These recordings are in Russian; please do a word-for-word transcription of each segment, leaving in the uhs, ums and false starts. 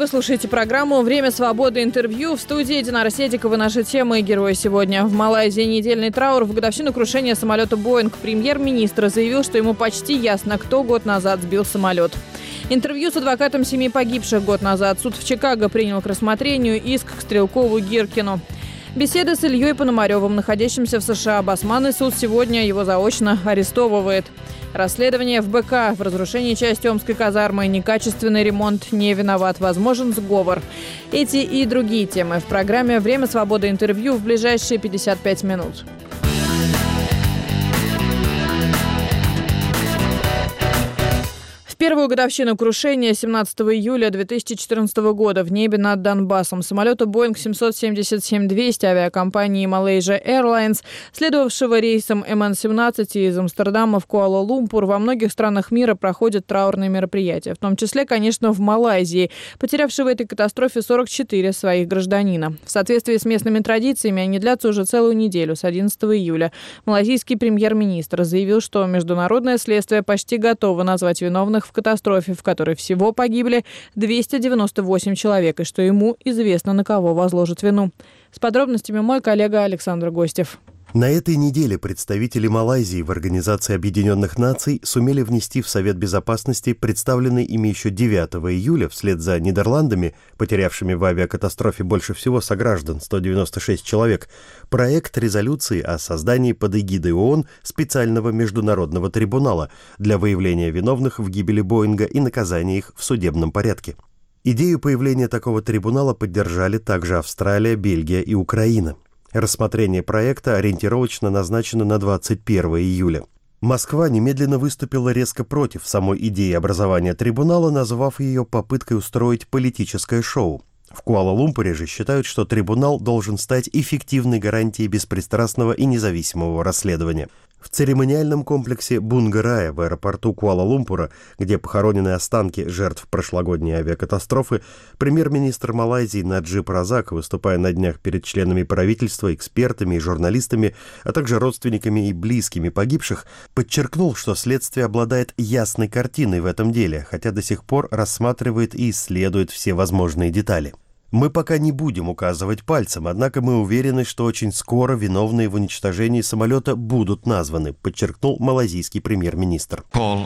Вы слушаете программу «Время свободы. Интервью». В студии Динара Седикова. Наши темы и герои сегодня. В Малайзии недельный траур в годовщину крушения самолета «Боинг». Премьер-министр заявил, что ему почти ясно, кто год назад сбил самолет. Интервью с адвокатом семьи погибших год назад. Суд в Чикаго принял к рассмотрению иск к Стрелкову-Гиркину. Беседа с Ильей Пономаревым, находящимся в США. Басманный суд сегодня его заочно арестовывает. Расследование в БК. В разрушении части Омской казармы. Некачественный ремонт. Не виноват. Возможен сговор. Эти и другие темы в программе «Время свободы. Интервью» в ближайшие пятьдесят пять минут. В первую годовщину крушения семнадцатого июля две тысячи четырнадцатого года в небе над Донбассом самолета Боинг семьсот семьдесят семь двести авиакомпании Malaysia Airlines, следовавшего рейсом эм эн семнадцать из Амстердама в Куала-Лумпур, во многих странах мира проходят траурные мероприятия, в том числе, конечно, в Малайзии, потерявшей в этой катастрофе сорок четыре своих гражданина. В соответствии с местными традициями они длятся уже целую неделю, с одиннадцатого июля. Малайзийский премьер-министр заявил, что международное следствие почти готово назвать виновных в катастрофе, в которой всего погибли двести девяносто восемь человек, и что ему известно, на кого возложат вину. С подробностями мой коллега Александр Гостев. На этой неделе представители Малайзии в Организации Объединенных Наций сумели внести в Совет Безопасности представленный ими еще девятого июля, вслед за Нидерландами, потерявшими в авиакатастрофе больше всего сограждан, сто девяносто шесть человек, проект резолюции о создании под эгидой ООН специального международного трибунала для выявления виновных в гибели Боинга и наказания их в судебном порядке. Идею появления такого трибунала поддержали также Австралия, Бельгия и Украина. Рассмотрение проекта ориентировочно назначено на двадцать первого июля. Москва немедленно выступила резко против самой идеи образования трибунала, назвав ее попыткой устроить политическое шоу. В Куала-Лумпуре же считают, что трибунал должен стать эффективной гарантией беспристрастного и независимого расследования. В церемониальном комплексе Бунгарая в аэропорту Куала-Лумпура, где похоронены останки жертв прошлогодней авиакатастрофы, премьер-министр Малайзии Наджиб Разак, выступая на днях перед членами правительства, экспертами и журналистами, а также родственниками и близкими погибших, подчеркнул, что следствие обладает ясной картиной в этом деле, хотя до сих пор рассматривает и исследует все возможные детали. Мы пока не будем указывать пальцем, однако мы уверены, что очень скоро виновные в уничтожении самолета будут названы, подчеркнул малайзийский премьер-министр.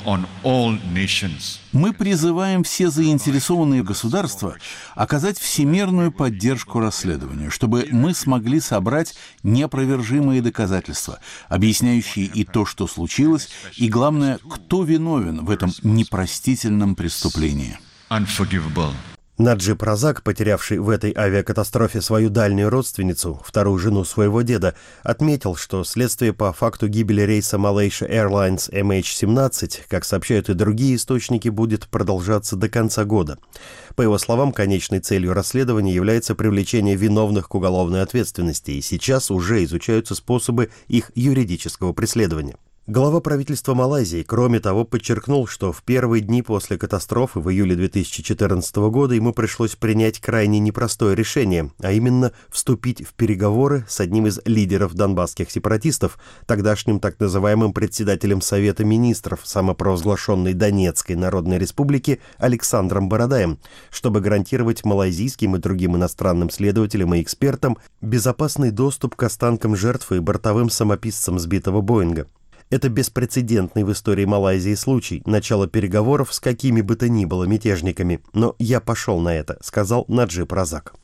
Мы призываем все заинтересованные государства оказать всемирную поддержку расследованию, чтобы мы смогли собрать неопровержимые доказательства, объясняющие и то, что случилось, и, главное, кто виновен в этом непростительном преступлении. Наджиб Разак, потерявший в этой авиакатастрофе свою дальнюю родственницу, вторую жену своего деда, отметил, что следствие по факту гибели рейса Malaysia Airlines эм эйч семнадцать, как сообщают и другие источники, будет продолжаться до конца года. По его словам, конечной целью расследования является привлечение виновных к уголовной ответственности, и сейчас уже изучаются способы их юридического преследования. Глава правительства Малайзии, кроме того, подчеркнул, что в первые дни после катастрофы в июле две тысячи четырнадцатого года ему пришлось принять крайне непростое решение, а именно вступить в переговоры с одним из лидеров донбасских сепаратистов, тогдашним так называемым председателем Совета министров самопровозглашенной Донецкой Народной Республики Александром Бородаем, чтобы гарантировать малайзийским и другим иностранным следователям и экспертам безопасный доступ к останкам жертв и бортовым самописцам сбитого Боинга. Это беспрецедентный в истории Малайзии случай, начало переговоров с какими бы то ни было мятежниками. Но я пошел на это, сказал Наджиб Разак.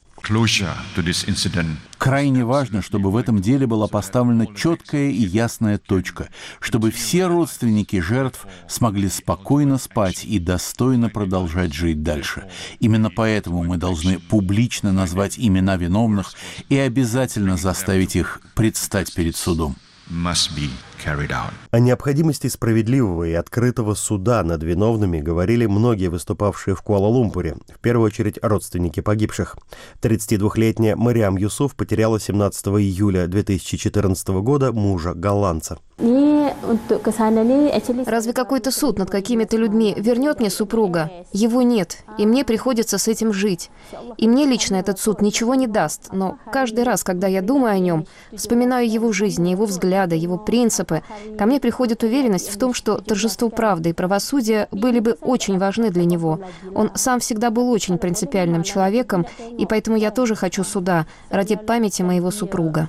Крайне важно, чтобы в этом деле была поставлена четкая и ясная точка, чтобы все родственники жертв смогли спокойно спать и достойно продолжать жить дальше. Именно поэтому мы должны публично назвать имена виновных и обязательно заставить их предстать перед судом. О необходимости справедливого и открытого суда над виновными говорили многие выступавшие в Куала-Лумпуре, в первую очередь родственники погибших. тридцатидвухлетняя Мариам Юсуф потеряла семнадцатого июля две тысячи четырнадцатого года мужа голландца. Разве какой-то суд над какими-то людьми вернет мне супруга? Его нет, и мне приходится с этим жить. И мне лично этот суд ничего не даст, но каждый раз, когда я думаю о нем, вспоминаю его жизнь, его взгляды, его принципы, группы. Ко мне приходит уверенность в том, что торжество правды и правосудия были бы очень важны для него. Он сам всегда был очень принципиальным человеком, и поэтому я тоже хочу суда ради памяти моего супруга.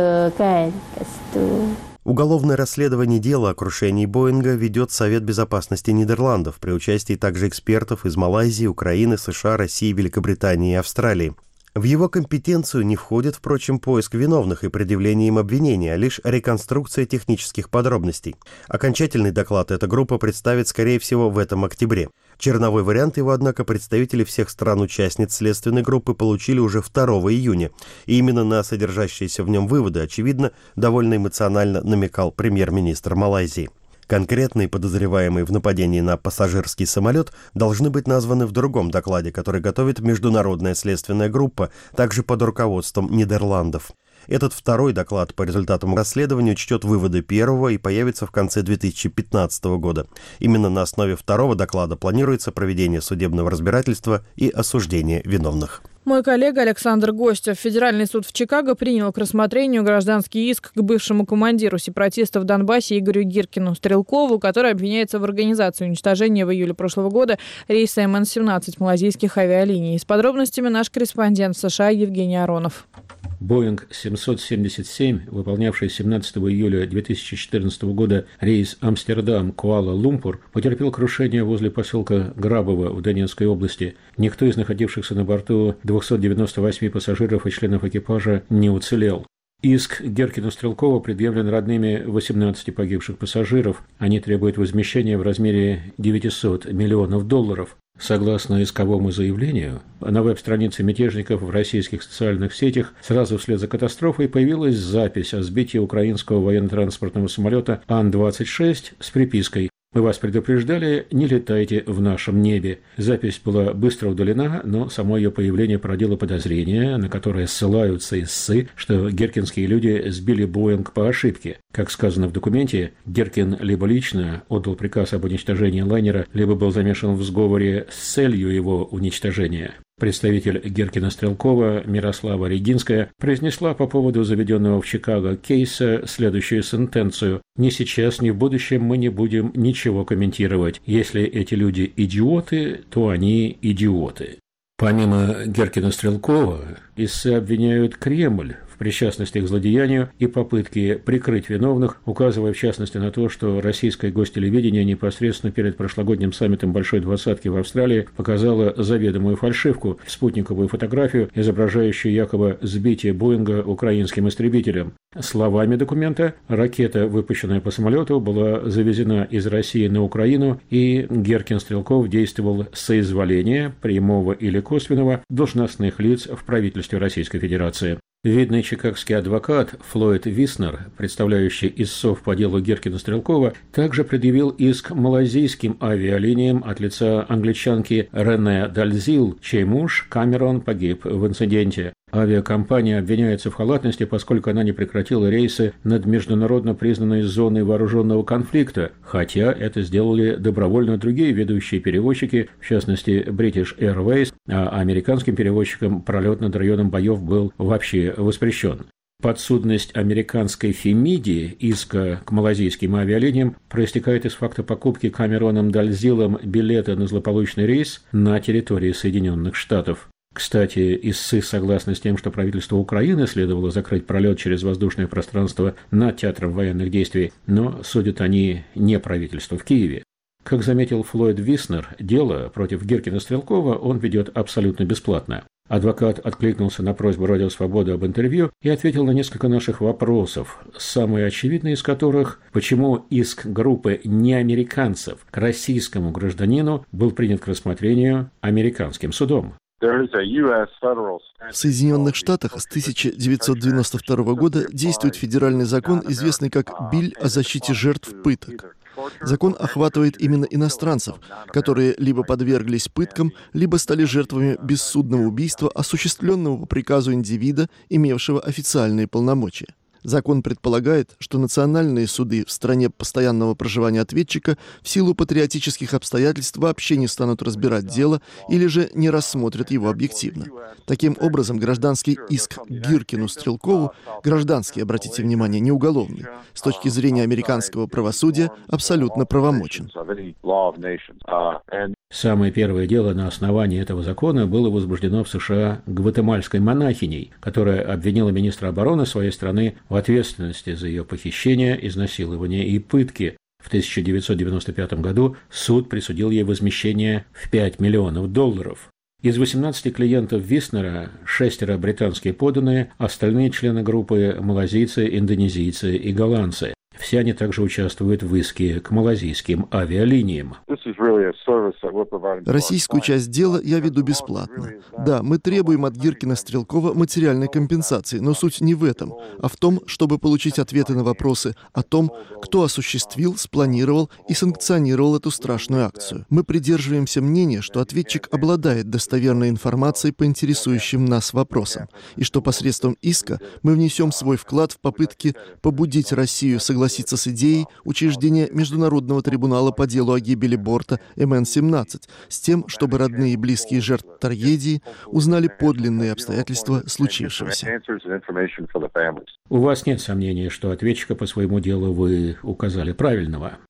Уголовное расследование дела о крушении Боинга ведет Совет безопасности Нидерландов при участии также экспертов из Малайзии, Украины, США, России, Великобритании и Австралии. В его компетенцию не входит, впрочем, поиск виновных и предъявление им обвинения, а лишь реконструкция технических подробностей. Окончательный доклад эта группа представит, скорее всего, в этом октябре. Черновой вариант его, однако, представители всех стран-участниц следственной группы получили уже второго июня. И именно на содержащиеся в нем выводы, очевидно, довольно эмоционально намекал премьер-министр Малайзии. Конкретные подозреваемые в нападении на пассажирский самолет должны быть названы в другом докладе, который готовит международная следственная группа, также под руководством Нидерландов. Этот второй доклад по результатам расследования учтет выводы первого и появится в конце две тысячи пятнадцатого года. Именно на основе второго доклада планируется проведение судебного разбирательства и осуждение виновных. Мой коллега Александр Гостев. Федеральный суд в Чикаго принял к рассмотрению гражданский иск к бывшему командиру сепаратистов в Донбассе Игорю Гиркину Стрелкову, который обвиняется в организации уничтожения в июле прошлого года рейса эм эн семнадцать малайзийских авиалиний. С подробностями наш корреспондент в США Евгений Аронов. Боинг семьсот семьдесят семь, выполнявший семнадцатого июля две тысячи четырнадцатого года рейс Амстердам-Куала-Лумпур, потерпел крушение возле поселка Грабово в Донецкой области. Никто из находившихся на борту двухсот девяноста восьми пассажиров и членов экипажа не уцелел. Иск Гиркину Стрелкова предъявлен родными восемнадцати погибших пассажиров. Они требуют возмещения в размере девятисот миллионов долларов. Согласно исковому заявлению, на веб-странице мятежников в российских социальных сетях сразу вслед за катастрофой появилась запись о сбитии украинского военно-транспортного самолета Ан двадцать шесть с припиской «Мы вас предупреждали, не летайте в нашем небе». Запись была быстро удалена, но само ее появление породило подозрения, на которые ссылаются истцы, что гиркинские люди сбили Боинг по ошибке. Как сказано в документе, Гиркин либо лично отдал приказ об уничтожении лайнера, либо был замешан в сговоре с целью его уничтожения. Представитель Гиркина Стрелкова Мирослава Регинская произнесла по поводу заведенного в Чикаго кейса следующую сентенцию: «Ни сейчас, ни в будущем мы не будем ничего комментировать. Если эти люди идиоты, то они идиоты». Помимо Гиркина Стрелкова, истцы обвиняют Кремль в причастности к злодеянию и попытке прикрыть виновных, указывая в частности на то, что российское гостелевидение непосредственно перед прошлогодним саммитом Большой Двадцатки в Австралии показало заведомую фальшивку, спутниковую фотографию, изображающую якобы сбитие Боинга украинским истребителем. Словами документа, ракета, выпущенная по самолету, была завезена из России на Украину, и Гиркин Стрелков действовал с соизволения, прямого или косвенного, должностных лиц в правительстве Российской Федерации. Видный чикагский адвокат Флойд Виснер, представляющий истцов по делу Гиркина Стрелкова, также предъявил иск малайзийским авиалиниям от лица англичанки Рене Дальзил, чей муж Камерон погиб в инциденте. Авиакомпания обвиняется в халатности, поскольку она не прекратила рейсы над международно признанной зоной вооруженного конфликта, хотя это сделали добровольно другие ведущие перевозчики, в частности British Airways, а американским перевозчикам пролет над районом боев был вообще воспрещен. Подсудность американской Фемиди, иска к малайзийским авиалиниям, проистекает из факта покупки Камероном Дальзилом билета на злополучный рейс на территории Соединенных Штатов. Кстати, истцы согласны с тем, что правительству Украины следовало закрыть пролет через воздушное пространство над театром военных действий, но судят они не правительство в Киеве. Как заметил Флойд Виснер, дело против Гиркина Стрелкова он ведет абсолютно бесплатно. Адвокат откликнулся на просьбу Радио Свобода об интервью и ответил на несколько наших вопросов, самый очевидный из которых – почему иск группы неамериканцев к российскому гражданину был принят к рассмотрению американским судом. В Соединенных Штатах с тысяча девятьсот девяносто второго года действует федеральный закон, известный как «Биль о защите жертв пыток». Закон охватывает именно иностранцев, которые либо подверглись пыткам, либо стали жертвами бессудного убийства, осуществленного по приказу индивида, имевшего официальные полномочия. Закон предполагает, что национальные суды в стране постоянного проживания ответчика в силу патриотических обстоятельств вообще не станут разбирать дело или же не рассмотрят его объективно. Таким образом, гражданский иск Гиркину-Стрелкову, гражданский, обратите внимание, не уголовный, с точки зрения американского правосудия абсолютно правомочен. Самое первое дело на основании этого закона было возбуждено в США гватемальской монахиней, которая обвинила министра обороны своей страны в ответственности за ее похищение, изнасилование и пытки. В тысяча девятьсот девяносто пятом году суд присудил ей возмещение в пять миллионов долларов. Из восемнадцати клиентов Виснера шестеро британские подданные, остальные члены группы – малазийцы, индонезийцы и голландцы. Все они также участвуют в иске к малазийским авиалиниям. Российскую часть дела я веду бесплатно. Да, мы требуем от Гиркина-Стрелкова материальной компенсации, но суть не в этом, а в том, чтобы получить ответы на вопросы о том, кто осуществил, спланировал и санкционировал эту страшную акцию. Мы придерживаемся мнения, что ответчик обладает достоверной информацией по интересующим нас вопросам, и что посредством иска мы внесем свой вклад в попытки побудить Россию согласиться согласиться с идеей учреждения Международного трибунала по делу о гибели борта эм эн семнадцать с тем, чтобы родные и близкие жертв трагедии узнали подлинные обстоятельства случившегося. У вас нет сомнений, что ответчика по своему делу вы указали правильного?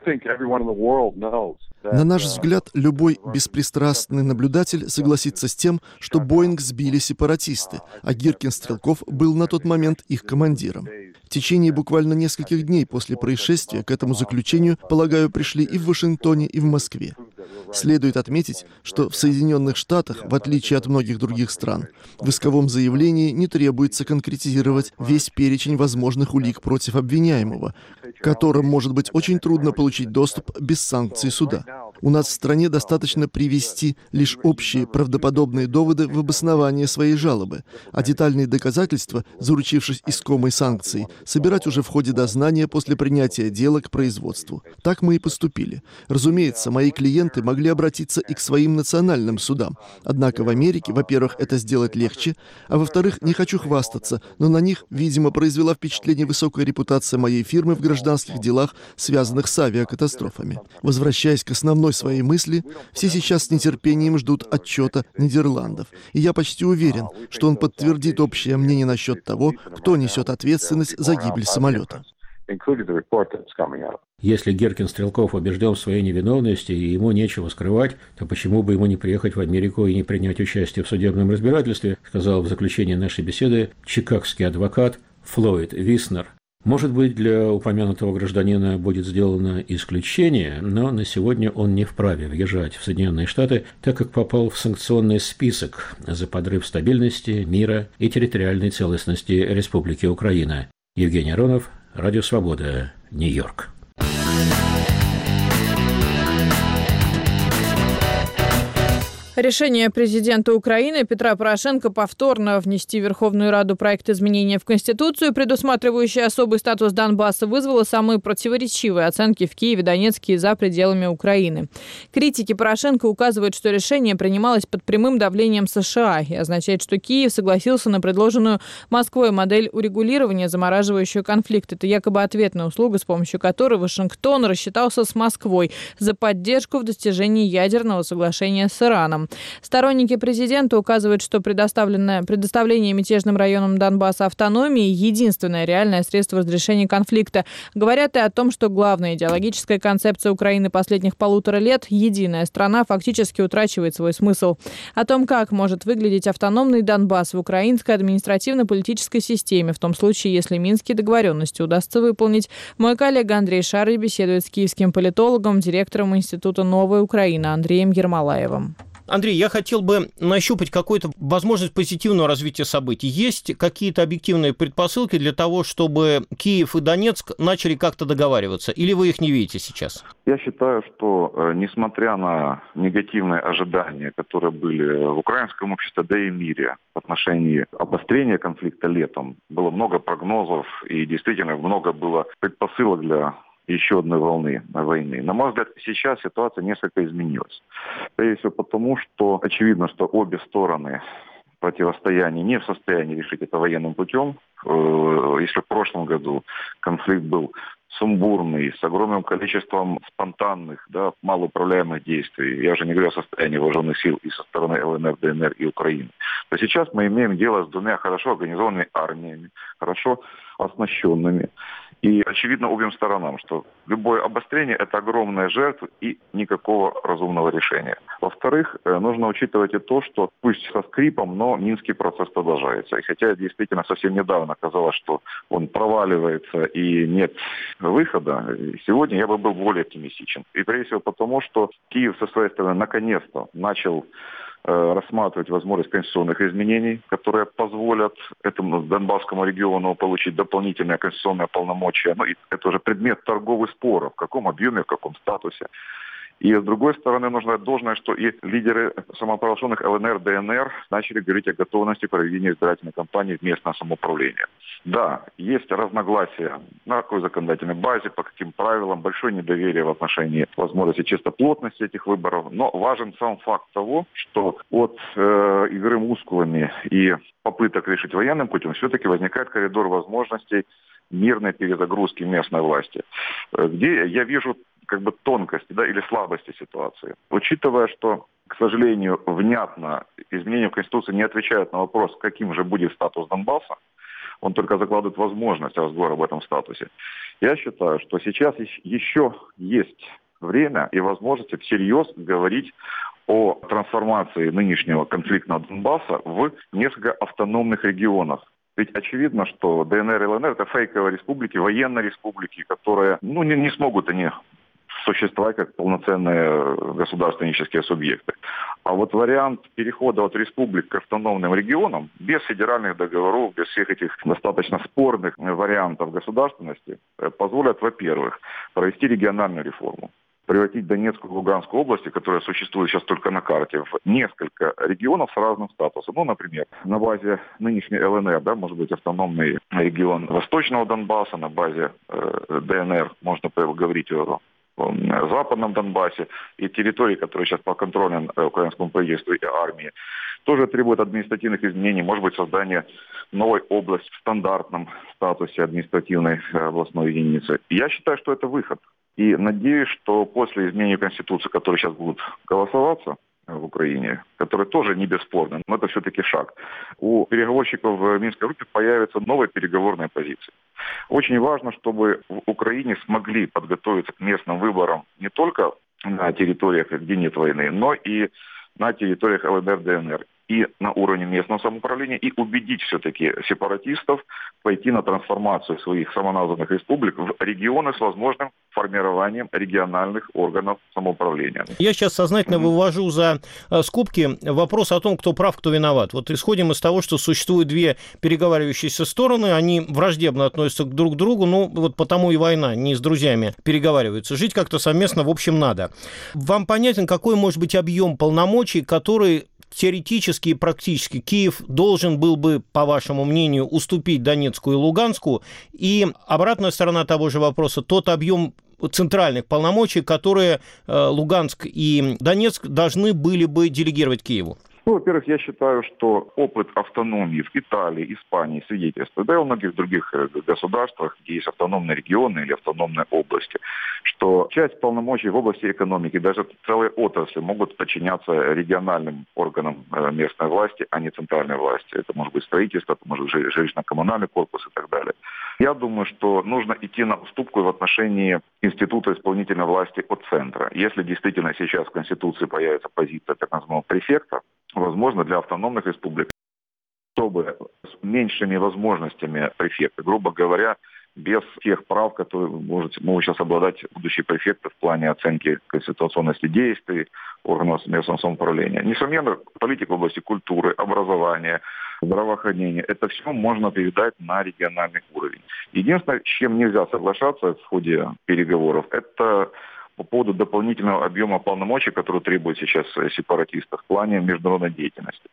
На наш взгляд, любой беспристрастный наблюдатель согласится с тем, что Боинг сбили сепаратисты, а Гиркин-Стрелков был на тот момент их командиром. В течение буквально нескольких дней после происшествия к этому заключению, полагаю, пришли и в Вашингтоне, и в Москве. Следует отметить, что в Соединенных Штатах, в отличие от многих других стран, в исковом заявлении не требуется конкретизировать весь перечень возможных улик против обвиняемого, к которым может быть очень трудно получить доступ без санкций суда. У нас в стране достаточно привести лишь общие правдоподобные доводы в обоснование своей жалобы, а детальные доказательства, заручившись искомой санкцией, собирать уже в ходе дознания после принятия дела к производству. Так мы и поступили. Разумеется, мои клиенты могли обратиться и к своим национальным судам. Однако в Америке, во-первых, это сделать легче, а во-вторых, не хочу хвастаться, но на них, видимо, произвела впечатление высокая репутация моей фирмы в гражданских делах, связанных с авиакатастрофами. Возвращаясь к основной своей мысли, все сейчас с нетерпением ждут отчета Нидерландов. И я почти уверен, что он подтвердит общее мнение насчет того, кто несет ответственность за гибель самолета. Если Гиркин-Стрелков убежден в своей невиновности и ему нечего скрывать, то почему бы ему не приехать в Америку и не принять участие в судебном разбирательстве, сказал в заключении нашей беседы чикагский адвокат Флойд Виснер. Может быть, для упомянутого гражданина будет сделано исключение, но на сегодня он не вправе въезжать в Соединенные Штаты, так как попал в санкционный список за подрыв стабильности, мира и территориальной целостности Республики Украина. Евгений Аронов, Радио Свобода, Нью-Йорк. Решение президента Украины Петра Порошенко повторно внести в Верховную Раду проект изменения в Конституцию, предусматривающий особый статус Донбасса, вызвало самые противоречивые оценки в Киеве, Донецке и за пределами Украины. Критики Порошенко указывают, что решение принималось под прямым давлением США и означает, что Киев согласился на предложенную Москвой модель урегулирования, замораживающую конфликт. Это якобы ответная услуга, с помощью которой Вашингтон рассчитался с Москвой за поддержку в достижении ядерного соглашения с Ираном. Сторонники президента указывают, что предоставленное, предоставление мятежным районам Донбасса автономии – единственное реальное средство разрешения конфликта. Говорят и о том, что главная идеологическая концепция Украины последних полутора лет – единая страна – фактически утрачивает свой смысл. О том, как может выглядеть автономный Донбасс в украинской административно-политической системе, в том случае, если минские договоренности удастся выполнить, мой коллега Андрей Шарый беседует с киевским политологом, директором Института «Новая Украина» Андреем Ермолаевым. Андрей, я хотел бы нащупать какую-то возможность позитивного развития событий. Есть какие-то объективные предпосылки для того, чтобы Киев и Донецк начали как-то договариваться? Или вы их не видите сейчас? Я считаю, что несмотря на негативные ожидания, которые были в украинском обществе, да и в мире в отношении обострения конфликта летом, было много прогнозов и действительно много было предпосылок для еще одной волны войны. На мой взгляд, сейчас ситуация несколько изменилась. Прежде всего потому, что очевидно, что обе стороны противостоянии не в состоянии решить это военным путем. Если в прошлом году конфликт был сумбурный, с огромным количеством спонтанных, да, малоуправляемых действий, я уже не говорю о состоянии вооруженных сил и со стороны ЛНР, ДНР и Украины, то сейчас мы имеем дело с двумя хорошо организованными армиями, хорошо оснащенными. И очевидно обеим сторонам, что любое обострение – это огромная жертва и никакого разумного решения. Во-вторых, нужно учитывать и то, что пусть со скрипом, но Минский процесс продолжается. И хотя действительно совсем недавно казалось, что он проваливается и нет выхода, сегодня я бы был более оптимистичен. И прежде всего потому, что Киев со своей стороны наконец-то начал рассматривать возможность конституционных изменений, которые позволят этому Донбасскому региону получить дополнительное конституционное полномочия. Ну, и это уже предмет торговых споров, в каком объеме, в каком статусе. И с другой стороны, нужно отдать должное, что и лидеры самопровозглашенных ЛНР, ДНР начали говорить о готовности проведения избирательной кампании в местное самоуправление. Да, есть разногласия на какой законодательной базе, по каким правилам, большое недоверие в отношении возможности чистоплотности этих выборов, но важен сам факт того, что от э, игры мускулами и попыток решить военным путем все-таки возникает коридор возможностей мирной перезагрузки местной власти, где я вижу как бы тонкости, да, или слабости ситуации. Учитывая, что, к сожалению, внятно изменения в Конституции не отвечают на вопрос, каким же будет статус Донбасса, он только закладывает возможность разговора об этом статусе. Я считаю, что сейчас еще есть время и возможности всерьез говорить о трансформации нынешнего конфликтного Донбасса в несколько автономных регионов. Ведь очевидно, что ДНР и ЛНР – это фейковые республики, военные республики, которые ну, не, не смогут они существовать как полноценные государственнические субъекты. А вот вариант перехода от республик к автономным регионам, без федеральных договоров, без всех этих достаточно спорных вариантов государственности, позволят, во-первых, провести региональную реформу, превратить Донецкую и Луганскую области, которые существуют сейчас только на карте, в несколько регионов с разным статусом. Ну, например, на базе нынешней ЛНР, да, может быть, автономный регион Восточного Донбасса, на базе э, ДНР можно говорить о Западном Донбассе и территории, которые сейчас подконтрольны украинскому правительству и армии, тоже требует административных изменений, может быть, создание новой области в стандартном статусе административной областной единицы. Я считаю, что это выход. И надеюсь, что после изменения Конституции, которые сейчас будут голосоваться в Украине, которые тоже не бесспорны, но это все-таки шаг, у переговорщиков в Минской группе появятся новые переговорные позиции. Очень важно, чтобы в Украине смогли подготовиться к местным выборам не только на территориях, где нет войны, но и на территориях ЛНР, ДНР. И на уровне местного самоуправления, и убедить все-таки сепаратистов пойти на трансформацию своих самоназванных республик в регионы с возможным формированием региональных органов самоуправления. Я сейчас сознательно mm-hmm. вывожу за скобки вопрос о том, кто прав, кто виноват. Вот исходим из того, что существуют две переговаривающиеся стороны, они враждебно относятся друг к другу, ну вот потому и война, не с друзьями переговариваются. Жить как-то совместно, в общем, надо. Вам понятен, какой может быть объем полномочий, который теоретически и практически Киев должен был бы, по вашему мнению, уступить Донецку и Луганску? И обратная сторона того же вопроса, тот объем центральных полномочий, которые Луганск и Донецк должны были бы делегировать Киеву? Ну, во-первых, я считаю, что опыт автономии в Италии, Испании свидетельствует, да и во многих других государствах, где есть автономные регионы или автономные области, что часть полномочий в области экономики, даже целые отрасли могут подчиняться региональным органам местной власти, а не центральной власти. Это может быть строительство, это может быть жилищно-коммунальный корпус и так далее. Я думаю, что нужно идти на уступку в отношении института исполнительной власти от центра. Если действительно сейчас в Конституции появится позиция так называемого префекта, возможно, для автономных республик, чтобы с меньшими возможностями префекта, грубо говоря, без тех прав, которые может, могут сейчас обладать будущие префекты в плане оценки конституционности действий органов местного самоуправления. Несомненно, политика в области культуры, образования, здравоохранения, это все можно передать на региональный уровень. Единственное, с чем нельзя соглашаться в ходе переговоров, это по поводу дополнительного объема полномочий, который требует сейчас сепаратистов в плане международной деятельности.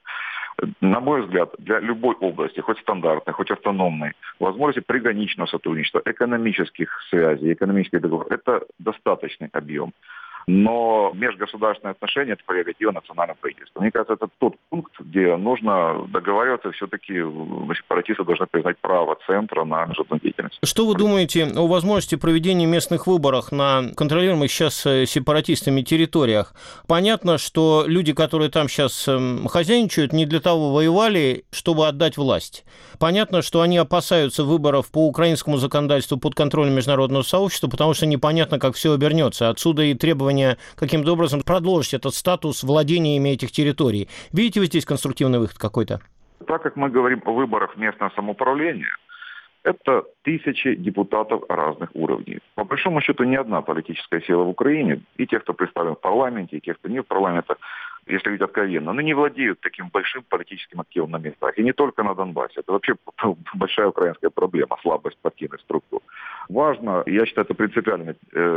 На мой взгляд, для любой области, хоть стандартной, хоть автономной, возможности приграничного сотрудничества, экономических связей, экономических договоров – это достаточный объем. Но межгосударственные отношения – это прерогатива национального правительства. Мне кажется, это тот пункт, где нужно договариваться, все-таки сепаратисты должны признать право центра на международную деятельность. Что вы думаете о возможности проведения местных выборов на контролируемых сейчас сепаратистами территориях? Понятно, что люди, которые там сейчас хозяйничают, не для того воевали, чтобы отдать власть. Понятно, что они опасаются выборов по украинскому законодательству под контролем международного сообщества, потому что непонятно, как все обернется. Отсюда и требования каким-то образом продолжить этот статус владениями этих территорий. Видите вы здесь конструктивный выход какой-то? Так как мы говорим о выборах местного самоуправления, это тысячи депутатов разных уровней. По большому счету, ни одна политическая сила в Украине, и те, кто представлен в парламенте, и те, кто не в парламенте, если говорить откровенно, но не владеют таким большим политическим активом на местах. И не только на Донбассе. Это вообще большая украинская проблема, слабость партийных структур. Важно, я считаю, это принципиально,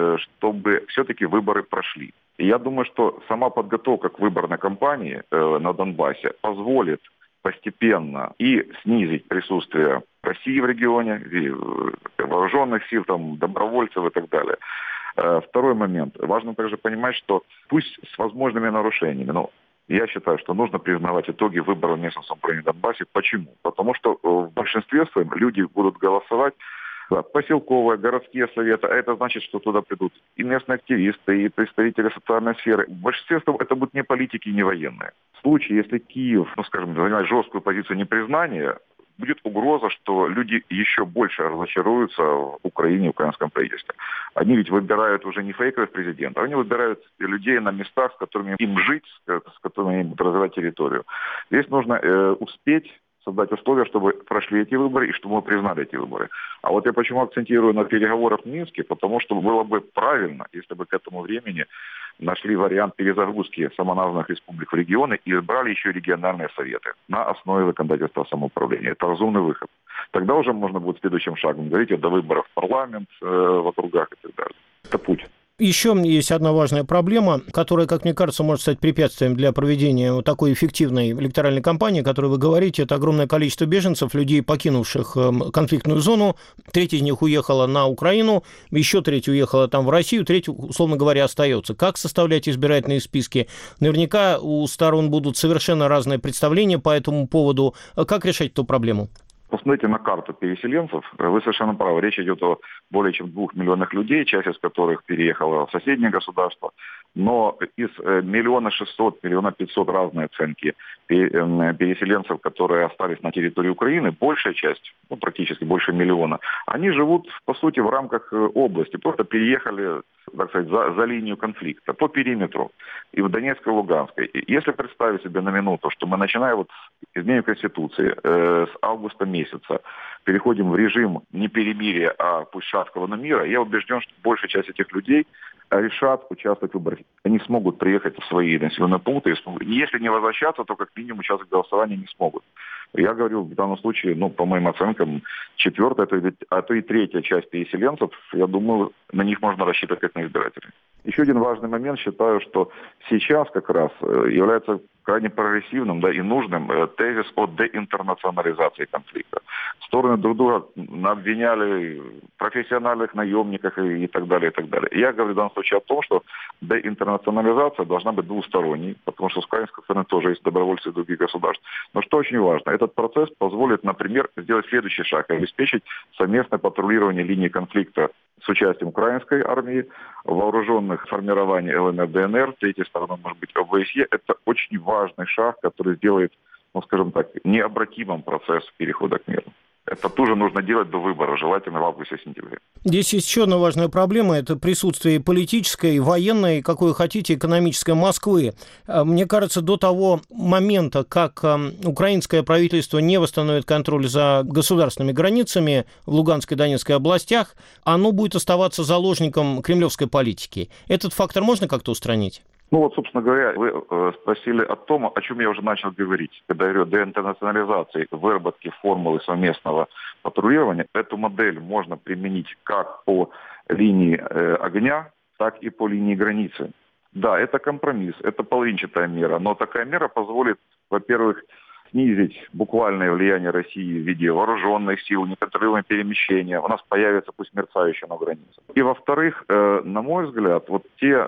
чтобы все-таки выборы прошли. И я думаю, что сама подготовка к выборной кампании на Донбассе позволит постепенно и снизить присутствие России в регионе, и вооруженных сил, там, добровольцев и так далее. Второй момент. Важно также понимать, что пусть с возможными нарушениями, но я считаю, что нужно признавать итоги выборов в местном самоуправлении Донбассе. Почему? Потому что в большинстве своем люди будут голосовать за поселковые, городские советы, а это значит, что туда придут и местные активисты, и представители социальной сферы. В большинстве своем это будут не политики, не военные. В случае, если Киев, ну скажем, занимает жесткую позицию непризнания, будет угроза, что люди еще больше разочаруются в Украине и украинском правительстве. Они ведь выбирают уже не фейковых президентов, они выбирают людей на местах, с которыми им жить, с которыми им будут развивать территорию. Здесь нужно э, успеть создать условия, чтобы прошли эти выборы и чтобы мы признали эти выборы. А вот я почему акцентирую на переговорах в Минске, потому что было бы правильно, если бы к этому времени нашли вариант перезагрузки самоназванных республик в регионы и избрали еще региональные советы на основе законодательства самоуправления. Это разумный выход. Тогда уже можно будет следующим шагом говорить о довыборах в парламент, э, в округах и так далее. Это путь. Еще есть одна важная проблема, которая, как мне кажется, может стать препятствием для проведения вот такой эффективной электоральной кампании, о которой вы говорите. Это огромное количество беженцев, людей, покинувших конфликтную зону. Треть из них уехала на Украину, еще треть уехала там в Россию, треть, условно говоря, остается. Как составлять избирательные списки? Наверняка у сторон будут совершенно разные представления по этому поводу. Как решать эту проблему? Посмотрите на карту переселенцев. Вы совершенно правы. Речь идет о более чем двух миллионах людей, часть из которых переехала в соседние государства. Но из миллиона шестьсот, миллиона пятьсот разные оценки переселенцев, которые остались на территории Украины, большая часть, ну, практически больше миллиона, они живут, по сути, в рамках области. Просто переехали, так сказать, за, за линию конфликта, по периметру, и в Донецкой, и Луганской. Если представить себе на минуту, что мы, начиная вот с изменения Конституции, э, с августа месяца, переходим в режим не перемирия, а пусть шаткого, но мира, я убежден, что большая часть этих людей решат участвовать в выборах. Они смогут приехать в свои населенные пункты. Если не возвращаться, то как минимум участвовать в голосовании не смогут. Я говорю, в данном случае, ну, по моим оценкам, четвертая, а то и третья часть переселенцев, я думаю, на них можно рассчитывать как на избирателей. Еще один важный момент, считаю, что сейчас как раз является крайне прогрессивным, да, и нужным тезис о деинтернационализации конфликта. Стороны друг друга обвиняли профессиональных наемниках и, и так далее, и так далее. Я говорю в данном случае о том, что деинтернационализация должна быть двусторонней, потому что с украинской стороны тоже есть добровольцы из других государств. Но что очень важно, этот процесс позволит, например, сделать следующий шаг, обеспечить совместное патрулирование линии конфликта с участием украинской армии, вооруженных формирований ЛНР, ДНР, третьей стороной может быть ОБСЕ. Это очень важный шаг, который сделает, ну скажем так, необратимым процесс перехода к миру. Это тоже нужно делать до выборов, желательно в августе-сентябре. Здесь есть еще одна важная проблема, это присутствие политической, военной, какой хотите, экономической Москвы. Мне кажется, до того момента, как украинское правительство не восстановит контроль за государственными границами в Луганской и Донецкой областях, оно будет оставаться заложником кремлевской политики. Этот фактор можно как-то устранить? Ну вот, собственно говоря, вы э, спросили о том, о чем я уже начал говорить. Когда я говорю о деинтернационализации, выработке формулы совместного патрулирования, эту модель можно применить как по линии э, огня, так и по линии границы. Да, это компромисс, это половинчатая мера, но такая мера позволит, во-первых, снизить буквальное влияние России в виде вооруженных сил, неконтролируемого перемещения. У нас появится, пусть мерцающая на границе. И, во-вторых, э, на мой взгляд, вот те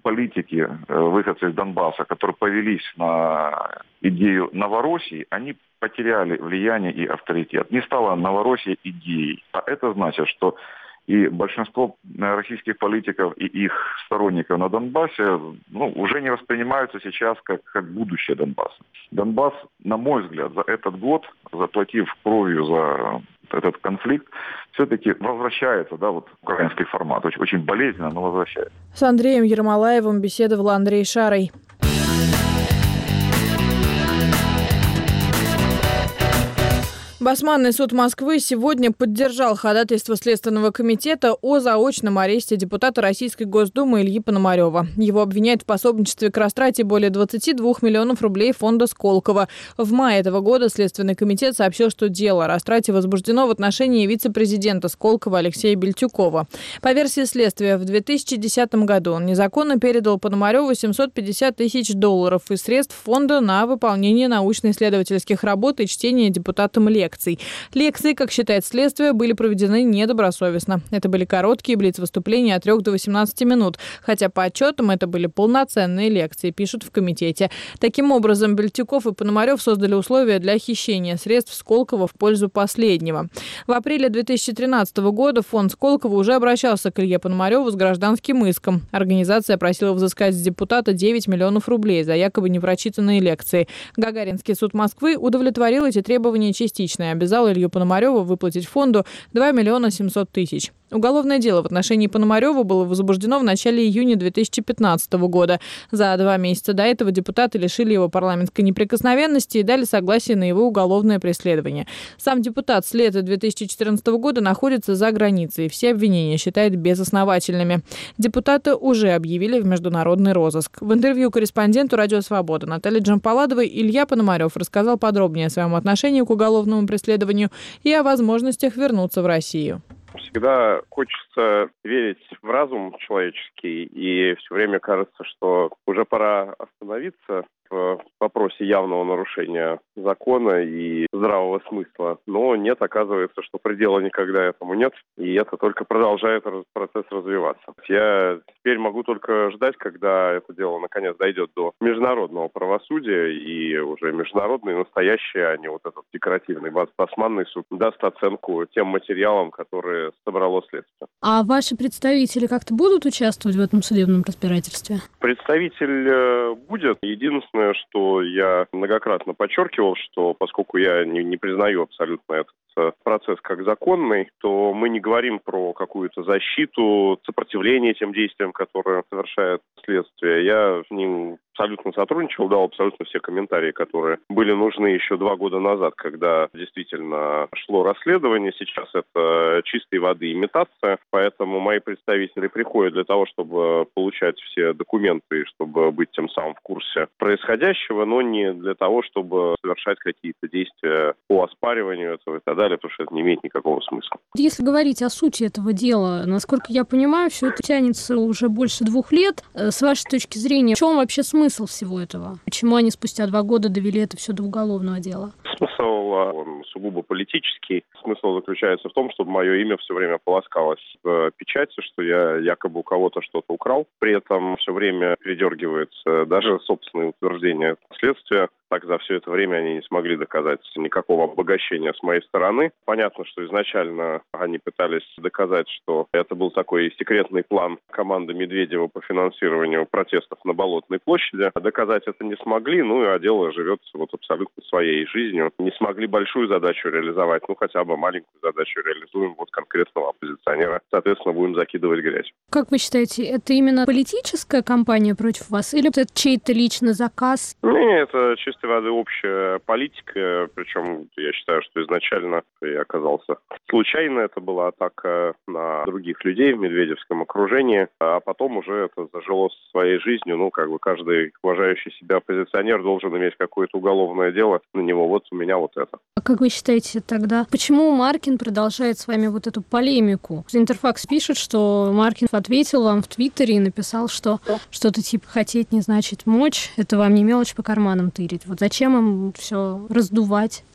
политики, выходцы из Донбасса, которые повелись на идею Новороссии, они потеряли влияние и авторитет. Не стала Новороссия идеей. А это значит, что и большинство российских политиков и их сторонников на Донбассе ну, уже не воспринимаются сейчас как, как будущее Донбасса. Донбасс, на мой взгляд, за этот год, заплатив кровью за этот конфликт, все-таки возвращается, да, вот украинский формат. Очень, очень болезненно, но возвращается. С Андреем Ермолаевым беседовал Андрей Шарой. Басманный суд Москвы сегодня поддержал ходатайство Следственного комитета о заочном аресте депутата Российской Госдумы Ильи Пономарева. Его обвиняют в пособничестве к растрате более двадцати двух миллионов рублей фонда Сколково. В мае этого года Следственный комитет сообщил, что дело о растрате возбуждено в отношении вице-президента Сколково Алексея Бельтюкова. По версии следствия, в две тысячи десятом году он незаконно передал Пономареву семьсот пятьдесят тысяч долларов из средств фонда на выполнение научно-исследовательских работ и чтение депутатам лекций. Лекции, как считает следствие, были проведены недобросовестно. Это были короткие блиц-выступления от трёх до восемнадцати минут, хотя по отчетам это были полноценные лекции, пишут в комитете. Таким образом, Бельтюков и Пономарев создали условия для хищения средств Сколково в пользу последнего. В апреле две тысячи тринадцатого года фонд Сколково уже обращался к Илье Пономареву с гражданским иском. Организация просила взыскать с депутата девять миллионов рублей за якобы непрочитанные лекции. Гагаринский суд Москвы удовлетворил эти требования частично и обязал Илью Пономарева выплатить фонду два миллиона семьсот тысяч. Уголовное дело в отношении Пономарева было возбуждено в начале июня две тысячи пятнадцатого года. За два месяца до этого депутаты лишили его парламентской неприкосновенности и дали согласие на его уголовное преследование. Сам депутат с лета две тысячи четырнадцатого года находится за границей. Все обвинения считают безосновательными. Депутаты уже объявили в международный розыск. В интервью корреспонденту «Радио Свобода» Наталье Джампаладовой Илья Пономарев рассказал подробнее о своем отношении к уголовному преследованию и о возможностях вернуться в Россию. Всегда хочется верить в разум человеческий, и все время кажется, что уже пора остановиться в вопросе явного нарушения закона и здравого смысла. Но нет, оказывается, что предела никогда этому нет, и это только продолжает процесс развиваться. Я теперь могу только ждать, когда это дело наконец дойдет до международного правосудия, и уже международный, настоящий, а не вот этот декоративный басманный суд, даст оценку тем материалам, которые собрало следствие. А ваши представители как-то будут участвовать в этом судебном разбирательстве? Представитель будет. Единственное, что я многократно подчеркивал, что поскольку я не, не признаю абсолютно этот процесс как законный, то мы не говорим про какую-то защиту, сопротивление тем действиям, которые совершает следствие. Я с ним абсолютно сотрудничал, дал абсолютно все комментарии, которые были нужны еще два года назад, когда действительно шло расследование. Сейчас это чистой воды имитация, поэтому мои представители приходят для того, чтобы получать все документы, чтобы быть тем самым в курсе происходящего, но не для того, чтобы совершать какие-то действия по оспариванию этого и так далее, потому что это не имеет никакого смысла. Если говорить о сути этого дела, насколько я понимаю, все это тянется уже больше двух лет. С вашей точки зрения, в чем вообще смысл всего этого? Почему они спустя два года довели это все до уголовного дела? Смысл, он сугубо политический. Смысл заключается в том, чтобы мое имя все время полоскалось в печати, что я якобы у кого-то что-то украл. При этом все время передергивается даже собственное утверждение следствия. Так за все это время они не смогли доказать никакого обогащения с моей стороны. Понятно, что изначально они пытались доказать, что это был такой секретный план команды Медведева по финансированию протестов на Болотной площади. Доказать это не смогли, ну а дело живет вот абсолютно своей жизнью. Не смогли большую задачу реализовать, ну хотя бы маленькую задачу реализуем вот конкретного оппозиционера. Соответственно, будем закидывать грязь. Как вы считаете, это именно политическая кампания против вас или это чей-то личный заказ? Нет, это чисто воды общая политика, причем я считаю, что изначально я оказался случайно, это была атака на других людей в медведевском окружении, а потом уже это зажило своей жизнью, ну, как бы каждый уважающий себя оппозиционер должен иметь какое-то уголовное дело на него, вот у меня вот это. А как вы считаете тогда, почему Маркин продолжает с вами вот эту полемику? Интерфакс пишет, что Маркин ответил вам в Твиттере и написал, что что-то типа «хотеть не значит мочь», это вам не мелочь по карманам тырить. Вот зачем им все раздувать?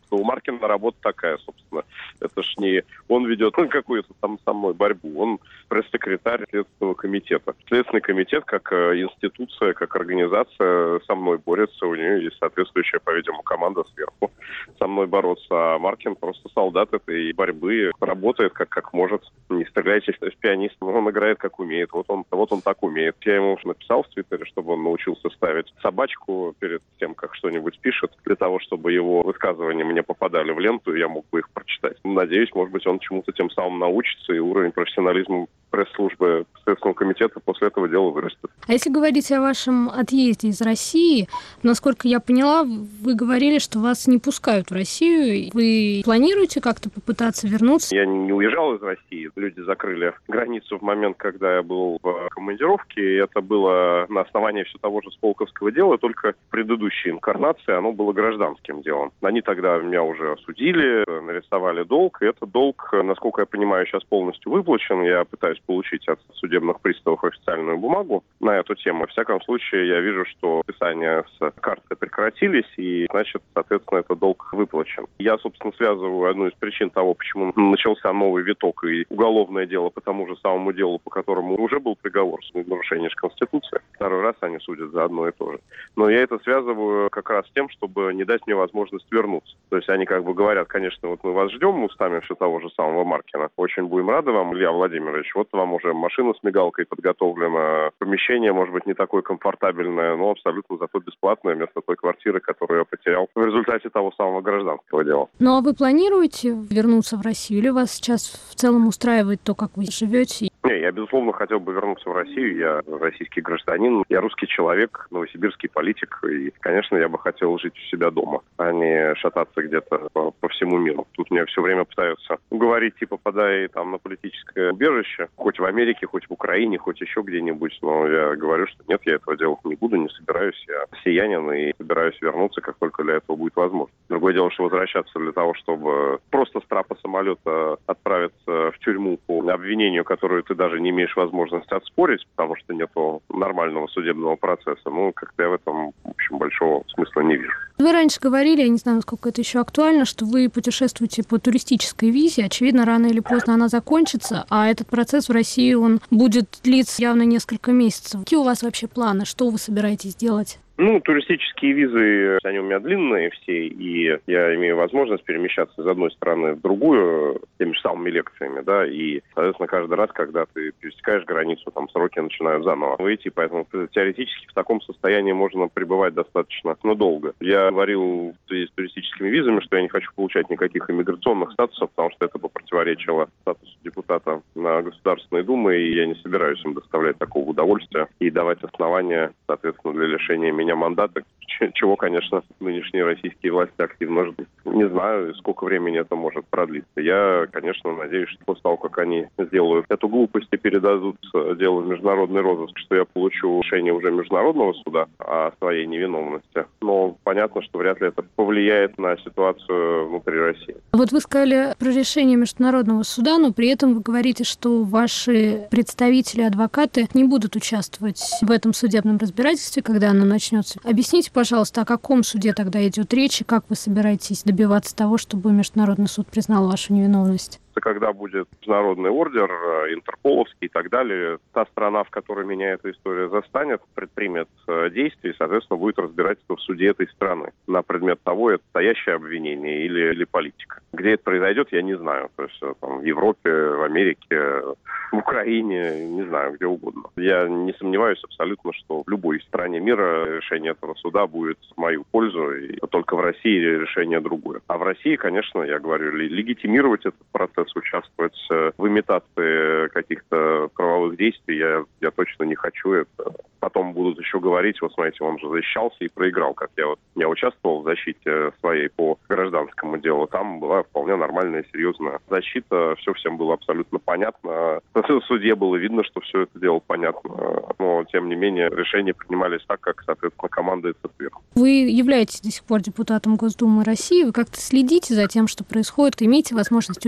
Но у Маркина работа такая, собственно. Это ж не он ведет какую-то там со мной борьбу, он пресс-секретарь Следственного комитета. Следственный комитет, как институция, как организация, со мной борется, у нее есть соответствующая, по-видимому, команда сверху со мной бороться. А Маркин просто солдат этой борьбы, работает как, как может. Не стреляйте в пианиста, он играет как умеет. Вот он, вот он так умеет. Я ему уже написал в Твиттере, чтобы он научился ставить собачку перед тем, как что-нибудь пишет, для того, чтобы его высказывания мне попадали в ленту, и я мог бы их прочитать. Надеюсь, может быть, он чему-то тем самым научится, и уровень профессионализма пресс-службы Следственного комитета после этого дела вырастет. А если говорить о вашем отъезде из России, насколько я поняла, вы говорили, что вас не пускают в Россию. Вы планируете как-то попытаться вернуться? Я не уезжал из России. Люди закрыли границу в момент, когда я был в командировке. И это было на основании все того же Сколковского дела, только в предыдущей инкарнации оно было гражданским делом. Они тогда меня уже осудили, нарисовали долг. И этот долг, насколько я понимаю, сейчас полностью выплачен. Я пытаюсь получить от судебных приставов официальную бумагу на эту тему. Во всяком случае, я вижу, что списания с карты прекратились, и, значит, соответственно, этот долг выплачен. Я, собственно, связываю одну из причин того, почему начался новый виток и уголовное дело по тому же самому делу, по которому уже был приговор с нарушением Конституции. Второй раз они судят за одно и то же. Но я это связываю как раз с тем, чтобы не дать мне возможность вернуться. То есть они как бы говорят, конечно, вот мы вас ждем устами все того же самого Маркина. Очень будем рады вам, Илья Владимирович. Вот вам уже машина с мигалкой подготовлена, помещение, может быть, не такое комфортабельное, но абсолютно зато бесплатное вместо той квартиры, которую я потерял в результате того самого гражданского дела. Ну а вы планируете вернуться в Россию или вас сейчас в целом устраивает то, как вы живете? Не, я, безусловно, хотел бы вернуться в Россию. Я российский гражданин, я русский человек, новосибирский политик. И, конечно, я бы хотел жить у себя дома, а не шататься где-то по, по всему миру. Тут меня все время пытаются уговорить, типа, подай там на политическое убежище, хоть в Америке, хоть в Украине, хоть еще где-нибудь. Но я говорю, что нет, я этого делать не буду, не собираюсь. Я россиянин и собираюсь вернуться, как только для этого будет возможно. Другое дело, что возвращаться для того, чтобы просто с трапа самолета отправиться в тюрьму по обвинению, которое ты даже не имеешь возможности отспорить, потому что нету нормального судебного процесса. Ну, как-то я в этом, в общем, большого смысла не вижу. Вы раньше говорили, я не знаю, насколько это еще актуально, что вы путешествуете по туристической визе. Очевидно, рано или поздно она закончится, а этот процесс в России, он будет длиться явно несколько месяцев. Какие у вас вообще планы? Что вы собираетесь делать? Ну, туристические визы, они у меня длинные все, и я имею возможность перемещаться из одной страны в другую теми же самыми лекциями, да, и, соответственно, каждый раз, когда ты пересекаешь границу, там сроки начинают заново выйти, поэтому теоретически в таком состоянии можно пребывать достаточно, но долго. Я говорил в связи с туристическими визами, что я не хочу получать никаких иммиграционных статусов, потому что это бы противоречило статусу депутата на Государственной Думе, и я не собираюсь им доставлять такого удовольствия и давать основания, соответственно, для лишения меня мандата, чего, конечно, нынешние российские власти активно ждут. Не знаю, сколько времени это может продлиться. Я, конечно, надеюсь, что после того, как они сделают эту глупость и передадут дело в международный розыск, что я получу решение уже Международного суда о своей невиновности. Но понятно, что вряд ли это повлияет на ситуацию внутри России. Вот вы сказали про решение Международного суда, но при этом вы говорите, что ваши представители, адвокаты не будут участвовать в этом судебном разбирательстве, когда оно начнется. Объясните, пожалуйста, о каком суде тогда идет речь и как вы собираетесь добиваться того, чтобы Международный суд признал вашу невиновность? Когда будет международный ордер, интерполовский и так далее, та страна, в которой меня эта история застанет, предпримет действия и, соответственно, будет разбирательство в суде этой страны на предмет того, это настоящее обвинение или, или политика. Где это произойдет, я не знаю. То есть там, в Европе, в Америке, в Украине, не знаю, где угодно. Я не сомневаюсь абсолютно, что в любой стране мира решение этого суда будет в мою пользу, и только в России решение другое. А в России, конечно, я говорю, легитимировать этот процесс, участвовать в имитации каких-то правовых действий я, я точно не хочу. Это потом будут еще говорить, вот смотрите, он же защищался и проиграл. Как я вот я участвовал в защите своей по гражданскому делу. Там была вполне нормальная, серьезная защита. Все всем было абсолютно понятно. В суде было видно, что все это дело понятно. Но, тем не менее, решения принимались так, как, соответственно, командуется сверху. Вы являетесь до сих пор депутатом Госдумы России. Вы как-то следите за тем, что происходит? Имеете возможность участвовать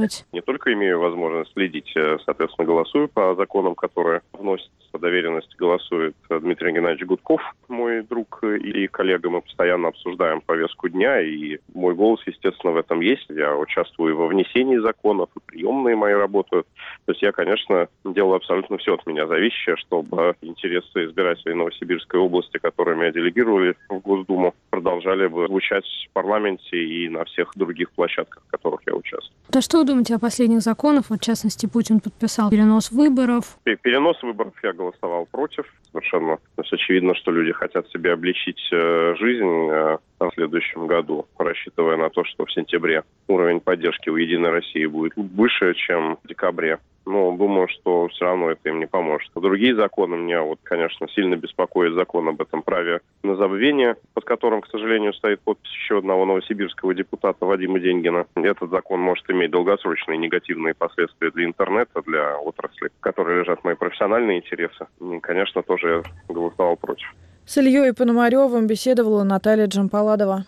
участвовать? Не только имею возможность следить, соответственно, голосую по законам, которые вносятся по доверенности, голосует Дмитрий Геннадьевич Гудков, мой друг и коллега. Мы постоянно обсуждаем повестку дня, и мой голос, естественно, в этом есть. Я участвую во внесении законов, и приемные мои работают. То есть я, конечно, делаю абсолютно все от меня зависящее, чтобы интересы избирателей Новосибирской области, которые меня делегировали в Госдуму, продолжали бы звучать в парламенте и на всех других площадках, в которых я участвую. Да что вы думаете о последних законах? Вот, в частности, Путин подписал перенос выборов. Перенос выборов я голосовал против. Совершенно то есть очевидно, что люди хотят себе облегчить жизнь в следующем году, рассчитывая на то, что в сентябре уровень поддержки у «Единой России» будет выше, чем в декабре. Но думаю, что все равно это им не поможет. Другие законы меня, вот, конечно, сильно беспокоит закон об этом праве на забвение, под которым, к сожалению, стоит подпись еще одного новосибирского депутата Вадима Деньгина. Этот закон может иметь долгосрочные негативные последствия для интернета, для отрасли, в которой лежат мои профессиональные интересы. И, конечно, тоже я голосовал против. С Ильей Пономаревым беседовала Наталья Джампаладова.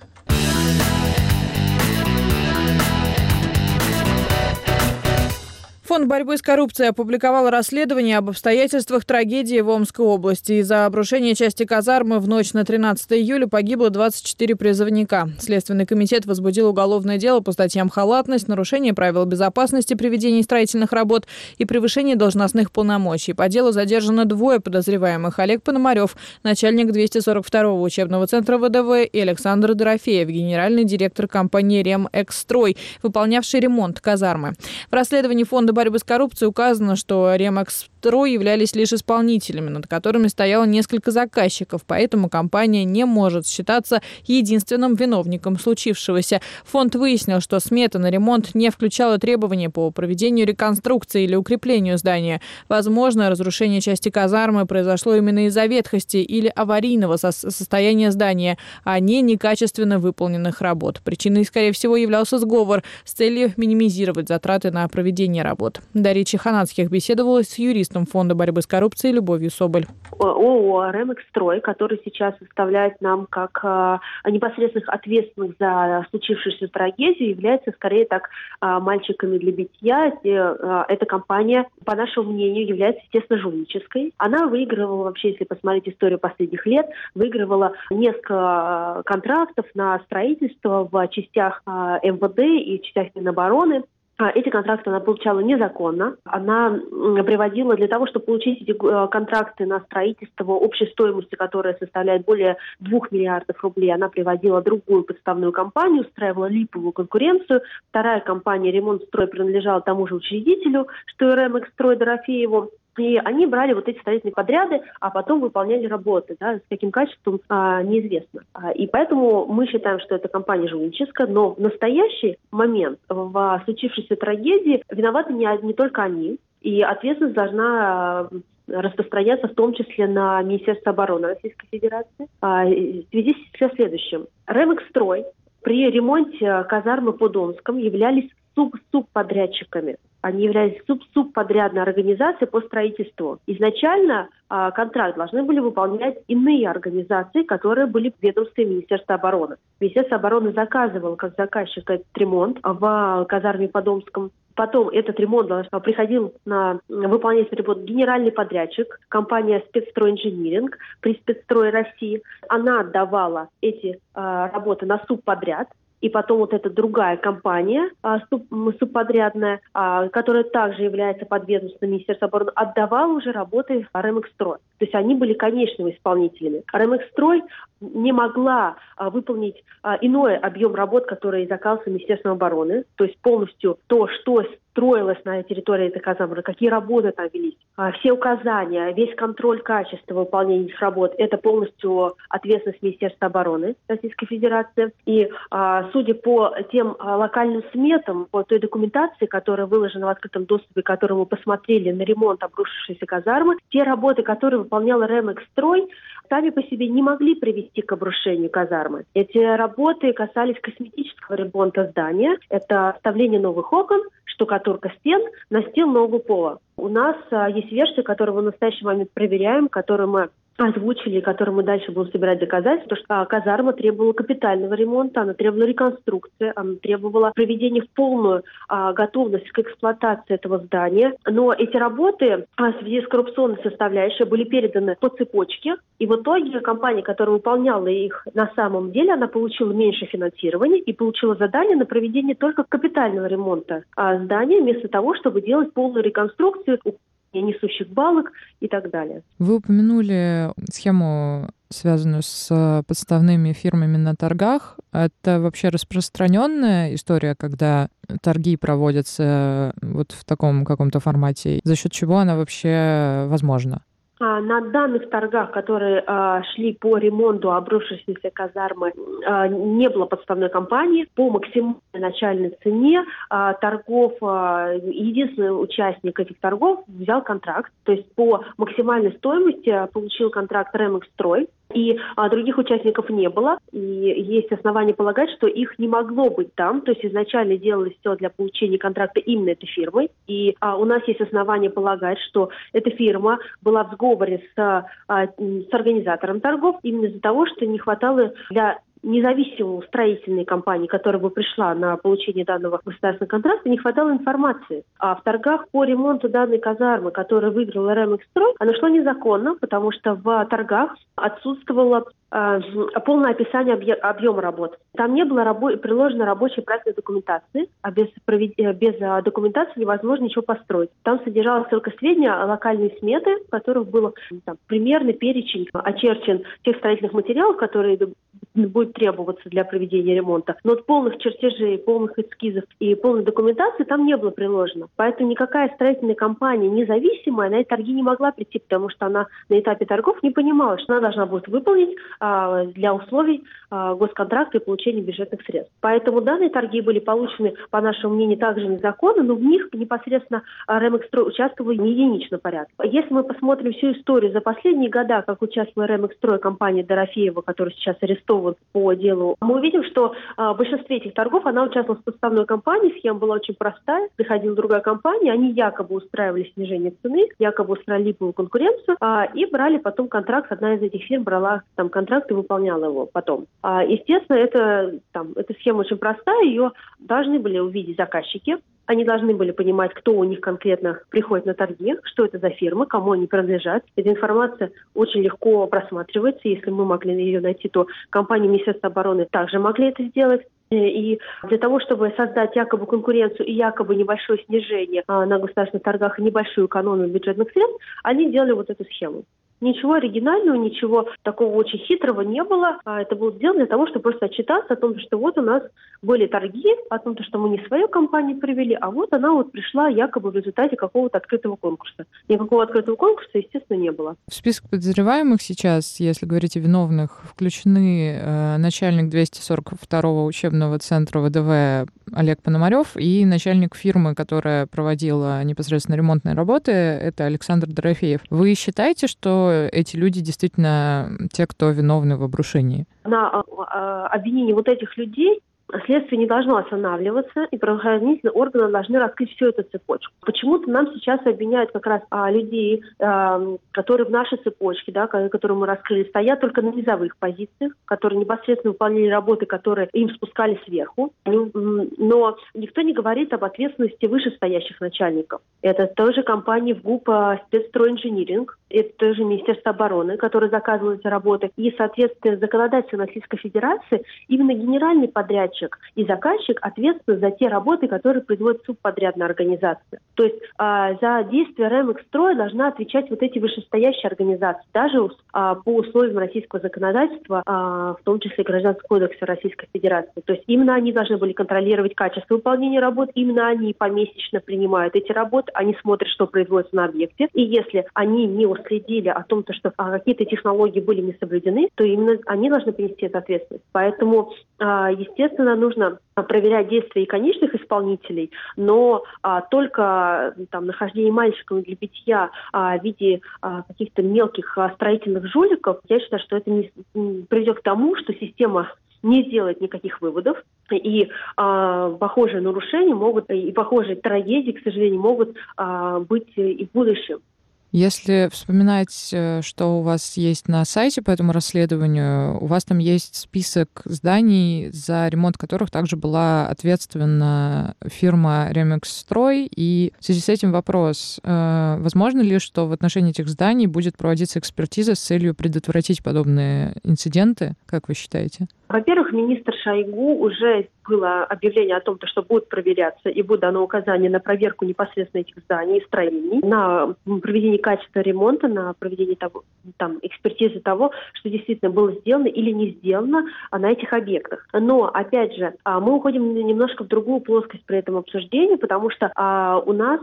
Фонд борьбы с коррупцией опубликовал расследование об обстоятельствах трагедии в Омской области. Из-за обрушения части казармы в ночь на тринадцатое июля погибло двадцать четыре призывника. Следственный комитет возбудил уголовное дело по статьям халатность, нарушение правил безопасности при ведении строительных работ и превышение должностных полномочий. По делу задержано двое подозреваемых: Олег Пономарев, начальник двести сорок второго учебного центра ВДВ, и Александр Дорофеев, генеральный директор компании «Ремэксстрой», выполнявший ремонт казармы. В расследовании фонда борьбы с коррупцией указано, что «Ремэксстрой» являлись лишь исполнителями, над которыми стояло несколько заказчиков, поэтому компания не может считаться единственным виновником случившегося. Фонд выяснил, что смета на ремонт не включала требования по проведению реконструкции или укреплению здания. Возможно, разрушение части казармы произошло именно из-за ветхости или аварийного со- состояния здания, а не некачественно выполненных работ. Причиной, скорее всего, являлся сговор с целью минимизировать затраты на проведение работ. Дарья Чеханацких беседовала с юристом Фонда борьбы с коррупцией Любовью Соболь. ООО «Ремэксстрой», который сейчас выставляет нам как э, непосредственных ответственных за случившуюся трагедию, является скорее так э, мальчиками для битья. Э, эта компания, по нашему мнению, является, естественно, жульнической. Она выигрывала, вообще, если посмотреть историю последних лет, выигрывала несколько контрактов на строительство в частях э, эм вэ дэ и частях Минобороны. Эти контракты она получала незаконно. Она приводила для того, чтобы получить эти контракты на строительство общей стоимости, которая составляет более двух миллиардов рублей, она приводила другую подставную компанию, устраивала липовую конкуренцию. Вторая компания «Ремонтстрой» принадлежала тому же учредителю, что и «Ремэксстрой» Дорофееву. И они брали вот эти строительные подряды, а потом выполняли работы. Да, с каким качеством а, неизвестно. А, и поэтому мы считаем, что эта компания жульническая, но в настоящий момент в случившейся трагедии виноваты не, не только они. И ответственность должна распространяться в том числе на Министерство обороны Российской Федерации. А, в связи со следующим. «Ремэксстрой» при ремонте казармы под Омском являлись суб-субподрядчиками. Они являлись суб-субподрядной организацией по строительству. Изначально а, контракт должны были выполнять иные организации, которые были в ведомстве Министерства обороны. Министерство обороны заказывало как заказчик этот ремонт в казарме под Омском. Потом этот ремонт приходил на выполнять ремонт генеральный подрядчик, компания «Спецстройинжиниринг» при «Спецстрое России». Она отдавала эти а, работы на субподряд. И потом вот эта другая компания, а, суб, субподрядная, а, которая также является подведомственным Министерства обороны, отдавала уже работы «Ремэксстрой». То есть они были конечными исполнителями. «Ремэксстрой» не могла а, выполнить а, иной объем работ, который заказывался Министерством обороны. То есть полностью то, что строилось на территории этой казармы, какие работы там велись. А, все указания, весь контроль качества выполнения этих работ – это полностью ответственность Министерства обороны Российской Федерации. И а, судя по тем а, локальным сметам, по той документации, которая выложена в открытом доступе, которую мы посмотрели на ремонт обрушившейся казармы, те работы, которые выполняла «Ремэксстрой», сами по себе не могли привести к обрушению казармы. Эти работы касались косметического ремонта здания. Это вставление новых окон, штукатурка стен, настил нового пола. У нас а, есть версия, которую мы в настоящий момент проверяем, которую мы озвучили, которые мы дальше будем собирать доказательства, что казарма требовала капитального ремонта, она требовала реконструкции, она требовала приведения в полную а, готовность к эксплуатации этого здания. Но эти работы а, в связи с коррупционной составляющей были переданы по цепочке, и в итоге компания, которая выполняла их на самом деле, она получила меньше финансирования и получила задание на проведение только капитального ремонта а, здания, вместо того, чтобы делать полную реконструкцию несущих балок и так далее. Вы упомянули схему, связанную с подставными фирмами на торгах. Это вообще распространенная история, когда торги проводятся вот в таком каком-то формате? За счет чего она вообще возможна? На данных торгах, которые а, шли по ремонту обрушившейся казармы, а, не было подставной кампании. По максимальной начальной цене а, торгов, а, единственный участник этих торгов взял контракт. То есть по максимальной стоимости получил контракт Ремэкстрой. И а, других участников не было. И есть основания полагать, что их не могло быть там. То есть изначально делалось все для получения контракта именно этой фирмой. И а, у нас есть основания полагать, что эта фирма была в сговоре с, а, с организатором торгов именно из-за того, что не хватало для независимой строительной компании, которая бы пришла на получение данного государственного контракта, не хватало информации. А в торгах по ремонту данной казармы, которую выиграла Ремэкстрой, она шла незаконно, потому что в торгах отсутствовало э, полное описание объ- объема работ. Там не было рабо- приложено рабочей проектной документации, а без, провед- без а, документации невозможно ничего построить. Там содержалось только сведения о локальной сметы, в которых был там, примерный перечень очерчен тех строительных материалов, которые будет требоваться для проведения ремонта. Но полных чертежей, полных эскизов и полной документации там не было приложено. Поэтому никакая строительная компания независимая на эти торги не могла прийти, потому что она на этапе торгов не понимала, что она должна будет выполнить а, для условий а, госконтракта и получения бюджетных средств. Поэтому данные торги были получены, по нашему мнению, также незаконно, но в них непосредственно Ремэкстрой участвовал в единичном порядке. Если мы посмотрим всю историю за последние года, как участвовала Ремэкстрой, компания Дорофеева, которая сейчас арестована по делу, мы увидим, что а, в большинстве этих торгов она участвовала в подставной компании, схема была очень простая, приходила другая компания, они якобы устраивали снижение цены, якобы устраивали липовую конкуренцию а, и брали потом контракт, одна из этих фирм брала там контракт и выполняла его потом. А, естественно, это, там, эта схема очень простая, ее должны были увидеть заказчики. Они должны были понимать, кто у них конкретно приходит на торги, что это за фирмы, кому они принадлежат. Эта информация очень легко просматривается. Если мы могли ее найти, то компании Министерства обороны также могли это сделать. И для того, чтобы создать якобы конкуренцию и якобы небольшое снижение на государственных торгах и небольшую экономию бюджетных средств, они делали вот эту схему. Ничего оригинального, ничего такого очень хитрого не было. Это было сделано для того, чтобы просто отчитаться о том, что вот у нас были торги, о том, что мы не свою компанию привели, а вот она вот пришла якобы в результате какого-то открытого конкурса. Никакого открытого конкурса, естественно, не было. В список подозреваемых сейчас, если говорить о виновных, включены э, начальник двести сорок второго учебного центра ВДВ Олег Пономарев и начальник фирмы, которая проводила непосредственно ремонтные работы, это Александр Дорофеев. Вы считаете, что эти люди действительно те, кто виновны в обрушении? На э, обвинение вот этих людей следствие не должно останавливаться, и правоохранительные органы должны раскрыть всю эту цепочку. Почему-то нам сейчас обвиняют как раз а, людей, а, которые в нашей цепочке, да, которые мы раскрыли, стоят только на низовых позициях, которые непосредственно выполняли работы, которые им спускали сверху. Но никто не говорит об ответственности вышестоящих начальников. Это тоже компания ВГУП «Спецстройинжиниринг», это тоже Министерство обороны, которое заказывало эти работы. И, соответственно, законодательство Российской Федерации, именно генеральный подрядчик и заказчик ответственны за те работы, которые производит субподрядная организация. То есть а, за действия Ремэкстроя должна отвечать вот эти вышестоящие организации, даже а, по условиям российского законодательства, а, в том числе Гражданского кодекса Российской Федерации. То есть именно они должны были контролировать качество выполнения работ, именно они помесячно принимают эти работы, они смотрят, что производится на объекте. И если они не уследили о том, что а, какие-то технологии были не соблюдены, то именно они должны понести эту ответственность. Поэтому, а, естественно, нужно проверять действия и конечных исполнителей, но а, только там, нахождение мальчиков для битья а, в виде а, каких-то мелких а, строительных жуликов, я считаю, что это не, не приведет к тому, что система не сделает никаких выводов, и а, похожие нарушения могут, и похожие трагедии, к сожалению, могут а, быть и в будущем. Если вспоминать, что у вас есть на сайте по этому расследованию, у вас там есть список зданий, за ремонт которых также была ответственна фирма «Ремекстрой». И в связи с этим вопрос, возможно ли, что в отношении этих зданий будет проводиться экспертиза с целью предотвратить подобные инциденты, как вы считаете? Во-первых, министр Шойгу уже было объявление о том, что будет проверяться и будет дано указание на проверку непосредственно этих зданий и строений, на проведение качественного ремонта, на проведение того, там, экспертизы того, что действительно было сделано или не сделано на этих объектах. Но, опять же, мы уходим немножко в другую плоскость при этом обсуждении, потому что у нас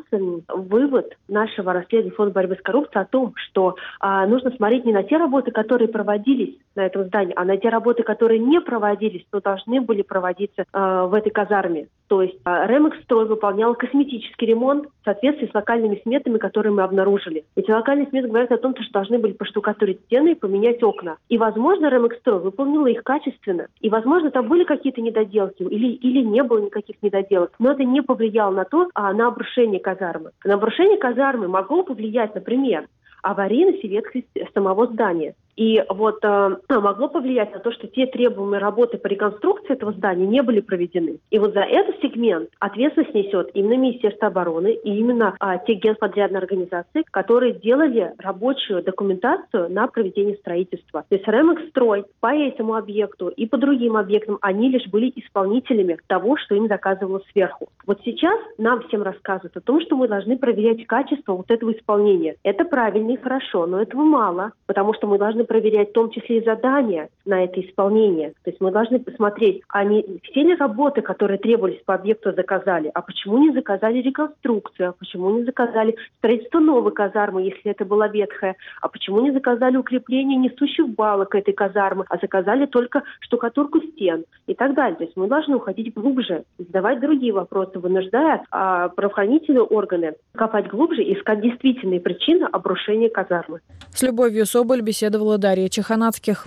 вывод нашего расследования Фонда борьбы с коррупцией о том, что нужно смотреть не на те работы, которые проводились на этом здании, а на те работы, которые не проводились, но должны были проводиться э, в этой казарме. То есть э, «Ремекстрой» выполнял косметический ремонт в соответствии с локальными сметами, которые мы обнаружили. Эти локальные сметы говорят о том, что должны были поштукатурить стены и поменять окна. И, возможно, «Ремекстрой» выполнила их качественно. И, возможно, там были какие-то недоделки или, или не было никаких недоделок. Но это не повлияло на то, а, на обрушение казармы. На обрушение казармы могло повлиять, например, аварийность и ветхость самого здания. И вот э, могло повлиять на то, что те требуемые работы по реконструкции этого здания не были проведены. И вот за этот сегмент ответственность несет именно Министерство обороны и именно э, те генподрядные организации, которые делали рабочую документацию на проведение строительства. То есть «Ремекстрой» по этому объекту и по другим объектам, они лишь были исполнителями того, что им заказывалось сверху. Вот сейчас нам всем рассказывают о том, что мы должны проверять качество вот этого исполнения. Это правильно и хорошо, но этого мало, потому что мы должны проверять в том числе и задания на это исполнение. То есть мы должны посмотреть, а не все ли работы, которые требовались по объекту, заказали, а почему не заказали реконструкцию, а почему не заказали строительство новой казармы, если это была ветхая, а почему не заказали укрепление несущих балок этой казармы, а заказали только штукатурку стен и так далее. То есть мы должны уходить глубже, задавать другие вопросы, вынуждая а, правоохранительные органы копать глубже и искать действительные причины обрушения казармы. С Любовью Соболь беседовала Дарья Чеханацких.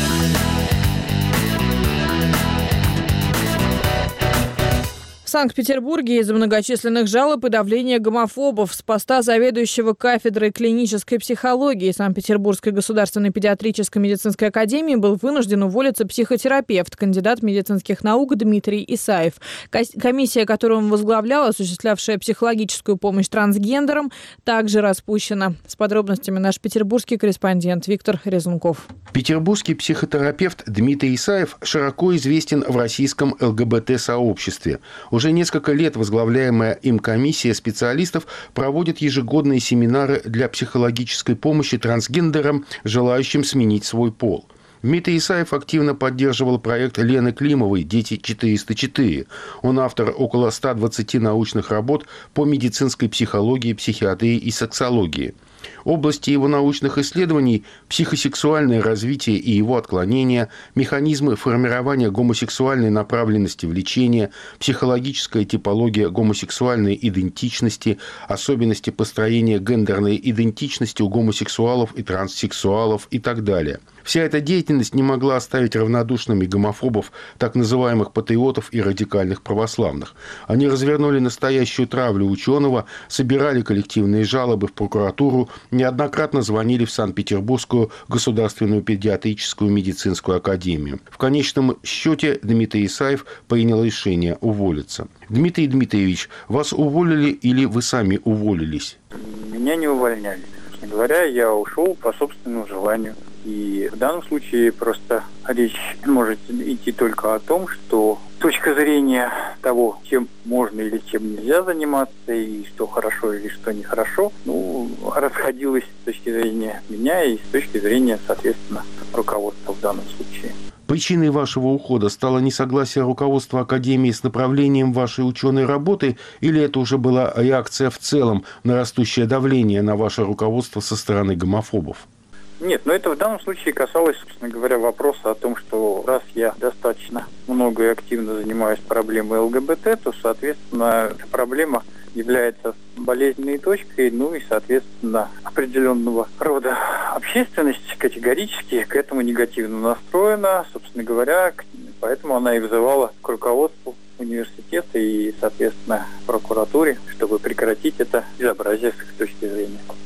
В Санкт-Петербурге из-за многочисленных жалоб и давления гомофобов с поста заведующего кафедрой клинической психологии Санкт-Петербургской государственной педиатрической медицинской академии был вынужден уволиться психотерапевт, кандидат медицинских наук Дмитрий Исаев. Комиссия, которую он возглавлял, осуществлявшая психологическую помощь трансгендерам, также распущена. С подробностями наш петербургский корреспондент Виктор Резунков. Петербургский психотерапевт Дмитрий Исаев широко известен в российском ЛГБТ-сообществе. Уже несколько лет возглавляемая им комиссия специалистов проводит ежегодные семинары для психологической помощи трансгендерам, желающим сменить свой пол. Дмитрий Исаев активно поддерживал проект Лены Климовой «Дети четыреста четыре». Он автор около ста двадцати научных работ по медицинской психологии, психиатрии и сексологии. Области его научных исследований – психосексуальное развитие и его отклонения, механизмы формирования гомосексуальной направленности в лечение, психологическая типология гомосексуальной идентичности, особенности построения гендерной идентичности у гомосексуалов и транссексуалов и так далее. Вся эта деятельность не могла оставить равнодушными гомофобов, так называемых патриотов и радикальных православных. Они развернули настоящую травлю ученого, собирали коллективные жалобы в прокуратуру, неоднократно звонили в Санкт-Петербургскую государственную педиатрическую медицинскую академию. В конечном счете Дмитрий Исаев принял решение уволиться. Дмитрий Дмитриевич, вас уволили или вы сами уволились? Меня не увольняли. Честно говоря, я ушел по собственному желанию. И в данном случае просто речь может идти только о том, что точка зрения того, чем можно или чем нельзя заниматься, и что хорошо или что нехорошо, ну, расходилась с точки зрения меня и с точки зрения, соответственно, руководства в данном случае. Причиной вашего ухода стало несогласие руководства Академии с направлением вашей ученой работы, или это уже была реакция в целом на растущее давление на ваше руководство со стороны гомофобов? Нет, но это в данном случае касалось, собственно говоря, вопроса о том, что раз я достаточно много и активно занимаюсь проблемой ЛГБТ, то, соответственно, эта проблема является болезненной точкой, ну и, соответственно, определенного рода общественность категорически к этому негативно настроена, собственно говоря, поэтому она и вызывала к руководству университета и, соответственно, прокуратуре, чтобы прекратить это безобразие с их точки зрения.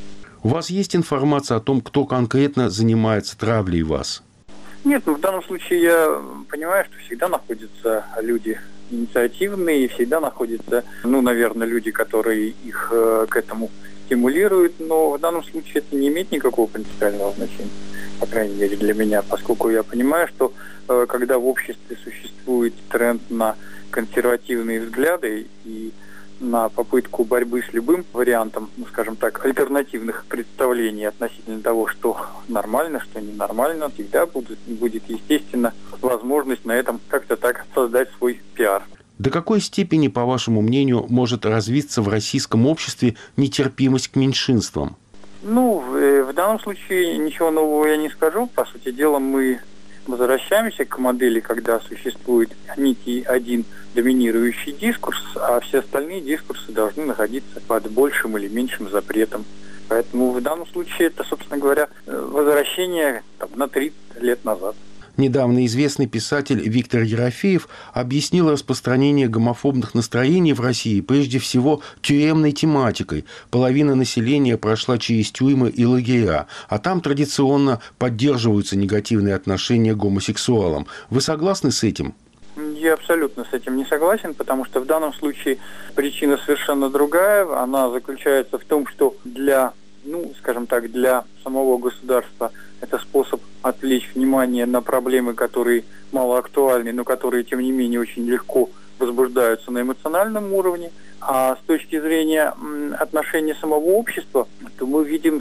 У вас есть информация о том, кто конкретно занимается травлей вас? Нет, ну в данном случае я понимаю, что всегда находятся люди инициативные, и всегда находятся, ну, наверное, люди, которые их э, к этому стимулируют, но в данном случае это не имеет никакого принципиального значения, по крайней мере для меня, поскольку я понимаю, что э, когда в обществе существует тренд на консервативные взгляды и на попытку борьбы с любым вариантом, ну, скажем так, альтернативных представлений относительно того, что нормально, что ненормально, всегда будет, будет, естественно, возможность на этом как-то так создать свой пиар. До какой степени, по вашему мнению, может развиться в российском обществе нетерпимость к меньшинствам? Ну, в, в данном случае ничего нового я не скажу. По сути дела, мы возвращаемся к модели, когда существует некий один доминирующий дискурс, а все остальные дискурсы должны находиться под большим или меньшим запретом. Поэтому в данном случае это, собственно говоря, возвращение там, на тридцать лет назад. Недавно известный писатель Виктор Ерофеев объяснил распространение гомофобных настроений в России прежде всего тюремной тематикой. Половина населения прошла через тюрьмы и лагеря, а там традиционно поддерживаются негативные отношения к гомосексуалам. Вы согласны с этим? Я абсолютно с этим не согласен, потому что в данном случае причина совершенно другая. Она заключается в том, что для, ну, скажем так, для самого государства это способ отвлечь внимание на проблемы, которые мало актуальны, но которые, тем не менее, очень легко возбуждаются на эмоциональном уровне. А с точки зрения отношения самого общества, то мы видим,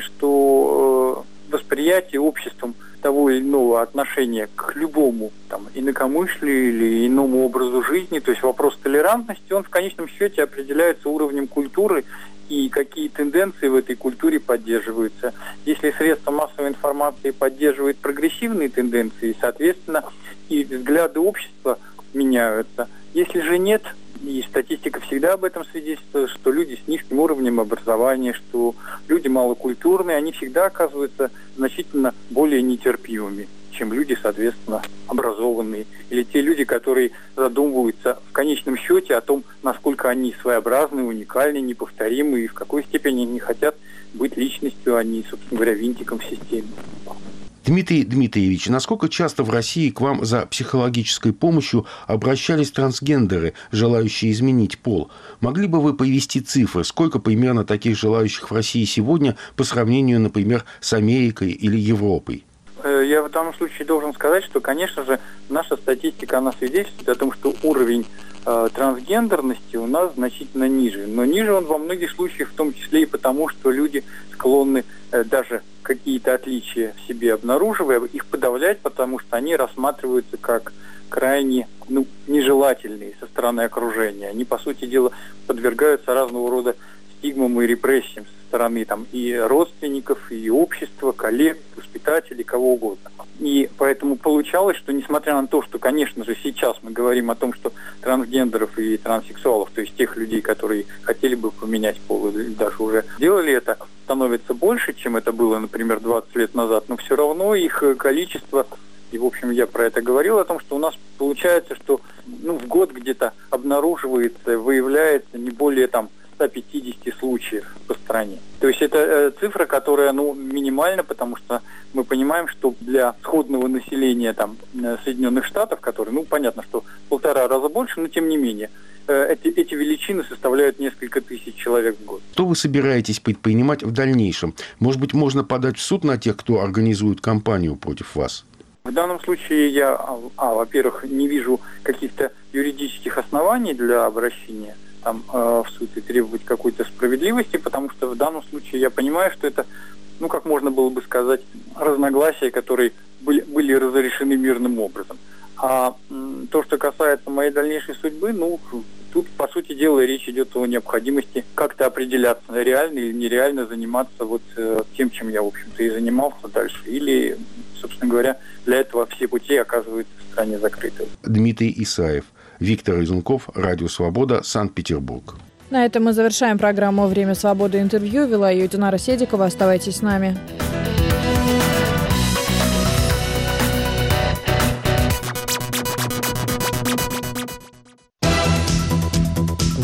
что восприятие обществом того или иного отношения к любому там, инакомыслию или иному образу жизни, то есть вопрос толерантности, он в конечном счете определяется уровнем культуры и какие тенденции в этой культуре поддерживаются. Если средства массовой информации поддерживают прогрессивные тенденции, соответственно, и взгляды общества меняются. Если же нет, и статистика всегда об этом свидетельствует, что люди с низким уровнем образования, что люди малокультурные, они всегда оказываются значительно более нетерпимыми, чем люди, соответственно, образованные. Или те люди, которые задумываются в конечном счете о том, насколько они своеобразны, уникальны, неповторимы, и в какой степени они хотят быть личностью, а не, собственно говоря, винтиком в системе. Дмитрий Дмитриевич, насколько часто в России к вам за психологической помощью обращались трансгендеры, желающие изменить пол? Могли бы вы привести цифры, сколько примерно таких желающих в России сегодня по сравнению, например, с Америкой или Европой? Я в данном случае должен сказать, что, конечно же, наша статистика, она свидетельствует о том, что уровень э, трансгендерности у нас значительно ниже. Но ниже он во многих случаях, в том числе и потому, что люди склонны э, даже какие-то отличия в себе обнаруживая, их подавлять, потому что они рассматриваются как крайне ну, нежелательные со стороны окружения. Они, по сути дела, подвергаются разного рода стигмам и репрессиям со стороны там, и родственников, и общества, коллег, воспитателей, кого угодно. И поэтому получалось, что несмотря на то, что, конечно же, сейчас мы говорим о том, что трансгендеров и транссексуалов, то есть тех людей, которые хотели бы поменять пол или даже уже делали это, становится больше, чем это было, например, двадцать лет назад, но все равно их количество, и, в общем, я про это говорил, о том, что у нас получается, что ну, в год где-то обнаруживается, выявляется не более там сто пятьдесят случаев по стране. То есть это э, цифра, которая ну, минимальна, потому что мы понимаем, что для сходного населения там, Соединенных Штатов, которые, ну, понятно, что в полтора раза больше, но тем не менее, э, эти, эти величины составляют несколько тысяч человек в год. Что вы собираетесь предпринимать в дальнейшем? Может быть, можно подать в суд на тех, кто организует кампанию против вас? В данном случае я, а, во-первых, не вижу каких-то юридических оснований для обращения там, э, в суд и требовать какой-то справедливости, потому что в данном случае я понимаю, что это, ну, как можно было бы сказать, разногласия, которые были, были разрешены мирным образом. А м, то, что касается моей дальнейшей судьбы, ну, тут, по сути дела, речь идет о необходимости как-то определяться, реально или нереально заниматься вот э, тем, чем я, в общем-то, и занимался дальше. Или, собственно говоря, для этого все пути оказываются в стране закрыты. Дмитрий Исаев. Виктор Изунков, Радио Свобода, Санкт-Петербург. На этом мы завершаем программу «Время свободы» интервью. Вела ее Динара Седикова. Оставайтесь с нами.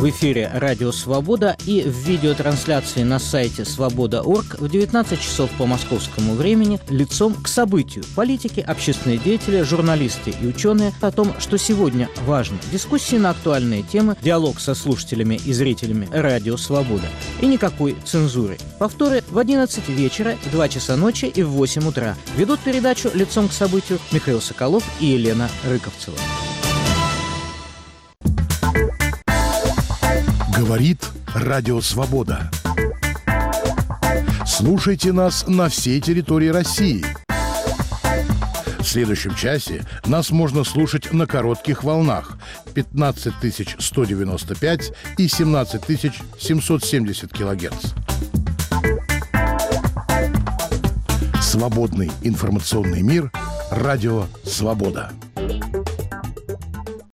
в эфире «Радио Свобода» и в видеотрансляции на сайте свобода точка орг в девятнадцать часов по московскому времени лицом к событию. Политики, общественные деятели, журналисты и ученые о том, что сегодня важно. Дискуссии на актуальные темы, диалог со слушателями и зрителями «Радио Свобода». И никакой цензуры. Повторы в одиннадцать вечера, в два часа ночи и в восемь утра. Ведут передачу «Лицом к событию» Михаил Соколов и Елена Рыковцева. Говорит Радио Свобода. Слушайте нас на всей территории России. В следующем часе нас можно слушать на коротких волнах пятнадцать тысяч сто девяносто пять и семнадцать тысяч семьсот семьдесят килогерц. Свободный информационный мир. Радио Свобода.